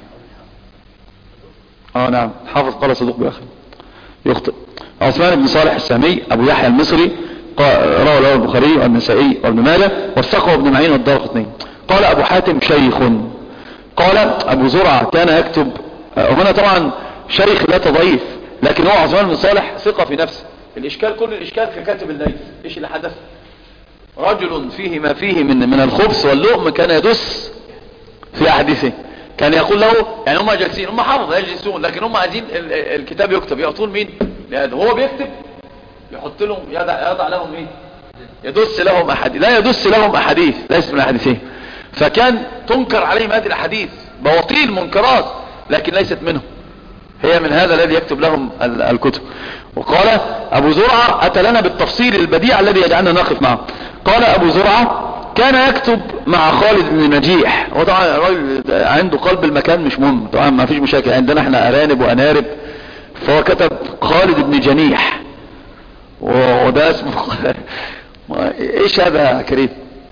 اه نعم حافظ قال صدوق باخر يخطئ. عثمان بن صالح السامي ابو يحيى المصري روى له البخاري والنسائي وابن ماجه، وثقه ابن معين والدارقطني. قال ابو حاتم شيخ. قال ابو زرعة كان يكتب، وهنا طبعا شيخ لا تضعيف، لكن هو عثمان بن صالح ثقة في نفسه. الاشكال كل الاشكال في كاتب الليث، ايش اللي حدث؟ رجل فيه ما فيه من من الخبث واللؤم كان يدس في احاديثه، كان يقول له يعني هم جالسين، هم حافظ يجلسون، لكن هم عايزين الكتاب يكتب، يعطون مين لهذا، وهو بيكتب يحط لهم يضع, يضع لهم ايه، يدس لهم احاديث، لا يدس لهم احاديث ليست من احاديثه، فكان تنكر عليهم هذه الاحاديث بواطيل منكرات لكن ليست منهم، هي من هذا الذي يكتب لهم الكتب. وقال ابو زرعة اتى لنا بالتفصيل البديع الذي يجعلنا نقف معه. قال ابو زرعة كان يكتب مع خالد بن نجيح، هو طبعا الراجل عنده قلب المكان مش مهم، طبعا ما فيش مشاكل، عندنا احنا ارانب وانارب، فهو كتب خالد بن جنيح، وده اسمه ايش هذا يا كريم؟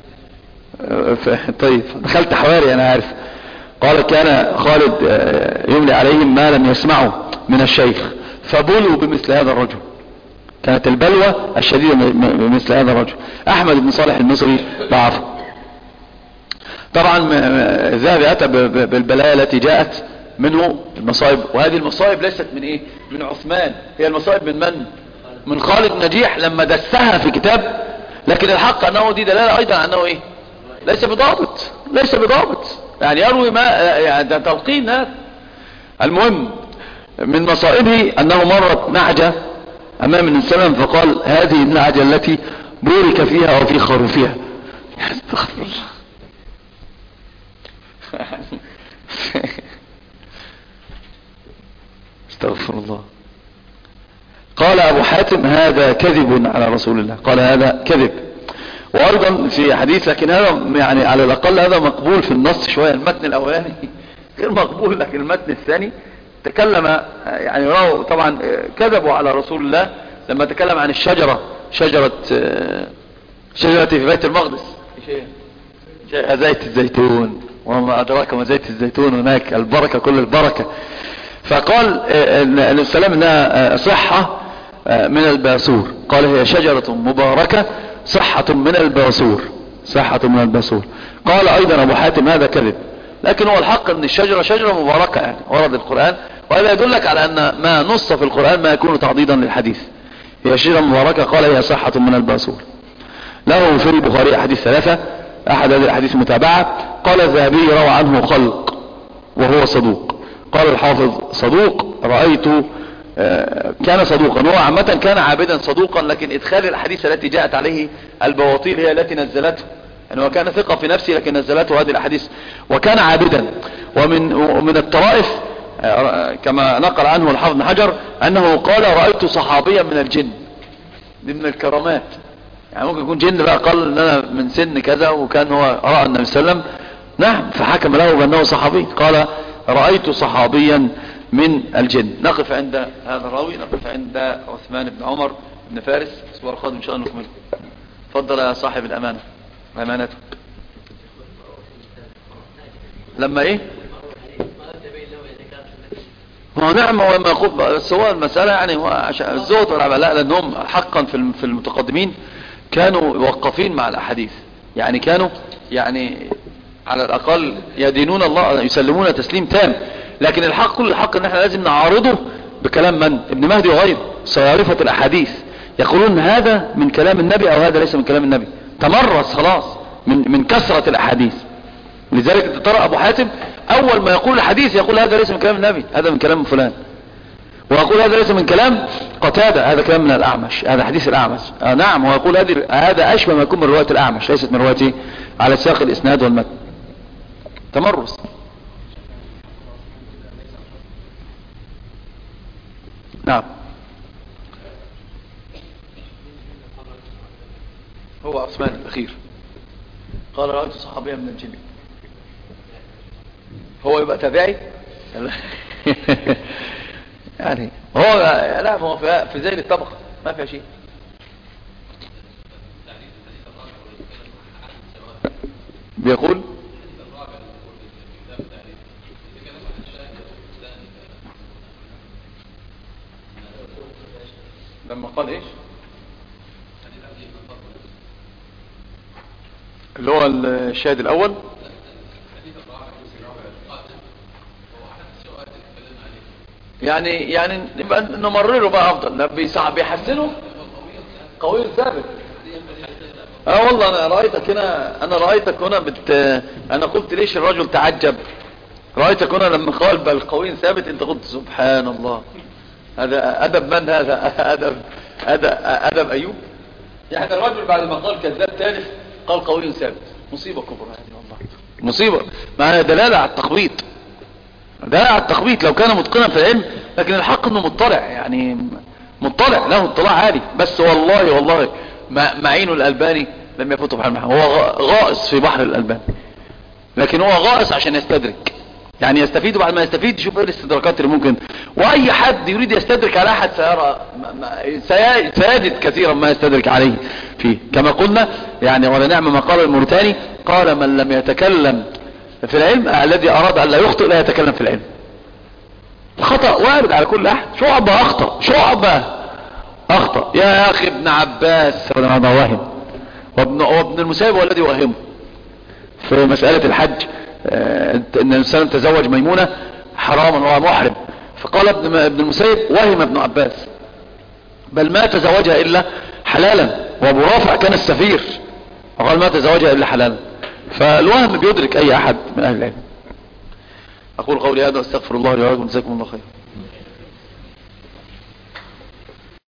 طيب دخلت حواري انا عارف. قال كان خالد يملي عليهم ما لم يسمعوا من الشيخ فبلوا بمثل هذا الرجل، كانت البلوى الشديدة بمثل هذا الرجل. احمد بن صالح المصري ضعف. طبعا الذهبي اتى بالبلايا التي جاءت منه المصائب، وهذه المصائب ليست من ايه، من عثمان، هي المصائب من من من خالد بن نجيح لما دسها في كتاب، لكن الحق انه دي دلالة ايضا انه ايه ليس بضابط، ليس بضابط يعني يروي ما يعني تلقين هذا. المهم من مصائبه انه مرت نعجة امام النبي صلى الله عليه وسلم فقال هذه النعجة التي بورك فيها وفي خروفها. استغفر الله. استغفر الله. قال ابو حاتم هذا كذب على رسول الله، قال هذا كذب. وايضا في حديث، لكن هذا يعني على الاقل هذا مقبول في النص شوية، المتن الاولاني غير مقبول، لكن المتن الثاني تكلم يعني راوا طبعا كذبوا على رسول الله لما تكلم عن الشجرة، شجرة شجرة في بيت المقدس، زيت الزيتون وما ادراك ما زيت الزيتون، هناك البركة كل البركة. فقال النبي صلى الله عليه وسلم انها صحة من الباسور، قال هي شجرة مباركة صحة من الباسور، صحة من الباسور. قال ايضا ابو حاتم هذا كذب، لكن هو الحق ان الشجرة شجرة مباركة يعني ورد القرآن، وهذا يدلك على ان ما نص في القرآن ما يكون تعضيدا للحديث، هي شجرة مباركة قال هي صحة من الباسور. له في البخاري احاديث ثلاثة، احد هذه الاحاديث متابعة. قال الذهبي روى عنه خلق وهو صدوق. قال الحافظ صدوق رأيت كان صدوقا، هو عامة كان عابدا صدوقا، لكن ادخال الاحاديث التي جاءت عليه البواطيل هي التي نزلته، يعني هو كان ثقة في نفسه لكن نزلته هذه الاحاديث، وكان عابدا. ومن ومن الطرائف كما نقل عنه الحافظ بن حجر انه قال رأيت صحابيا من الجن، دي من الكرامات، يعني ممكن يكون جن بقى قال ان انا من سن كذا وكان هو رأى النبي صلى الله عليه وسلم، نعم فحكم له بانه صحابي، قال رأيت صحابيا من الجن. نقف عند هذا الراوي، نقف عند عثمان بن عمر بن فارس، الاسبوع القادم ان شاء الله نكمل. تفضل يا صاحب الامانة، امانته لما ايه ما هو نعم، هو ما يقول بس هو المسألة يعني هو عشان الزهد والعباء، لا لانهم حقا في في المتقدمين كانوا موقفين مع الاحاديث، يعني كانوا يعني على الاقل يدينون الله يسلمون تسليم تام، لكن الحق كل الحق ان احنا لازم نعارضه بكلام من ابن مهدي وغيره. صيارفة الاحاديث يقولون هذا من كلام النبي او هذا ليس من كلام النبي، تمرس خلاص من من كثرة الاحاديث. لذلك ترى ابو حاتم اول ما يقول الحديث يقول هذا ليس من كلام النبي، هذا من كلام فلان، ويقول هذا ليس من كلام قتادة، هذا كلام من الاعمش، هذا حديث الاعمش. آه نعم، ويقول هذه هذا اشبه ما يكون من رواية الاعمش ليست من روايته على ساق الاسناد والمتن. تمرس. نعم. هو عثمان الاخير قال رأيت صحابيا من الجن. هو يبقى تابعي يعني هو لا، هو في زي الطبقة ما فيها شيء. بيقول لما قال ايش اللي هو الشاهد الاول، يعني يعني نبقى نمرره بقى افضل، بيصعب بيحسنه قوي ثابت. اه والله انا رايتك هنا، انا رايتك هنا بت انا قلت ليش الرجل تعجب، رايتك هنا لما قال بل قوي ثابت انت قلت سبحان الله، هذا ادب من هذا؟ ادب ادب ادب ايوب. يعني الرجل بعد ما قال كذاب ثالث قال قوي ثابت، مصيبه كبرى هذه والله، مصيبه. معناها دلاله على التخبيط، دلاله على التخبيط لو كان متقنا في العلم، لكن الحق انه مطلع، يعني مطلع له اطلاع عالي. بس والله والله معين الألباني لم يفوته بحر المحا، هو غائص في بحر الألباني، لكن هو غائص عشان يستدرك، يعني يستفيد، بعد ما يستفيد يشوف ايه الاستدراكات اللي ممكن. واي حد يريد يستدرك على احد سيرى سيجد كثيرا ما يستدرك عليه فيه، كما قلنا يعني. ولا نعم ما قال الموريتاني، قال من لم يتكلم في العلم الذي اراد ان لا يخطئ لا يتكلم في العلم. الخطأ وارد على كل احد، شعبة اخطأ، شعبة اخطأ يا اخي. ابن عباس وهم، وابن, وابن المسيب هو الذي وهمه في مسألة الحج، اه ان الانسان تزوج ميمونة حراما وهو محرم، فقال ابن, ابن المسيب وهم ابن عباس بل ما تزوجها الا حلالا، وابو رافع كان السفير وقال ما تزوجها الا حلالا. فالوهم بيدرك اي احد من اهل العلم. اقول قولي هذا واستغفر الله لي ولكم، جزاكم الله خير.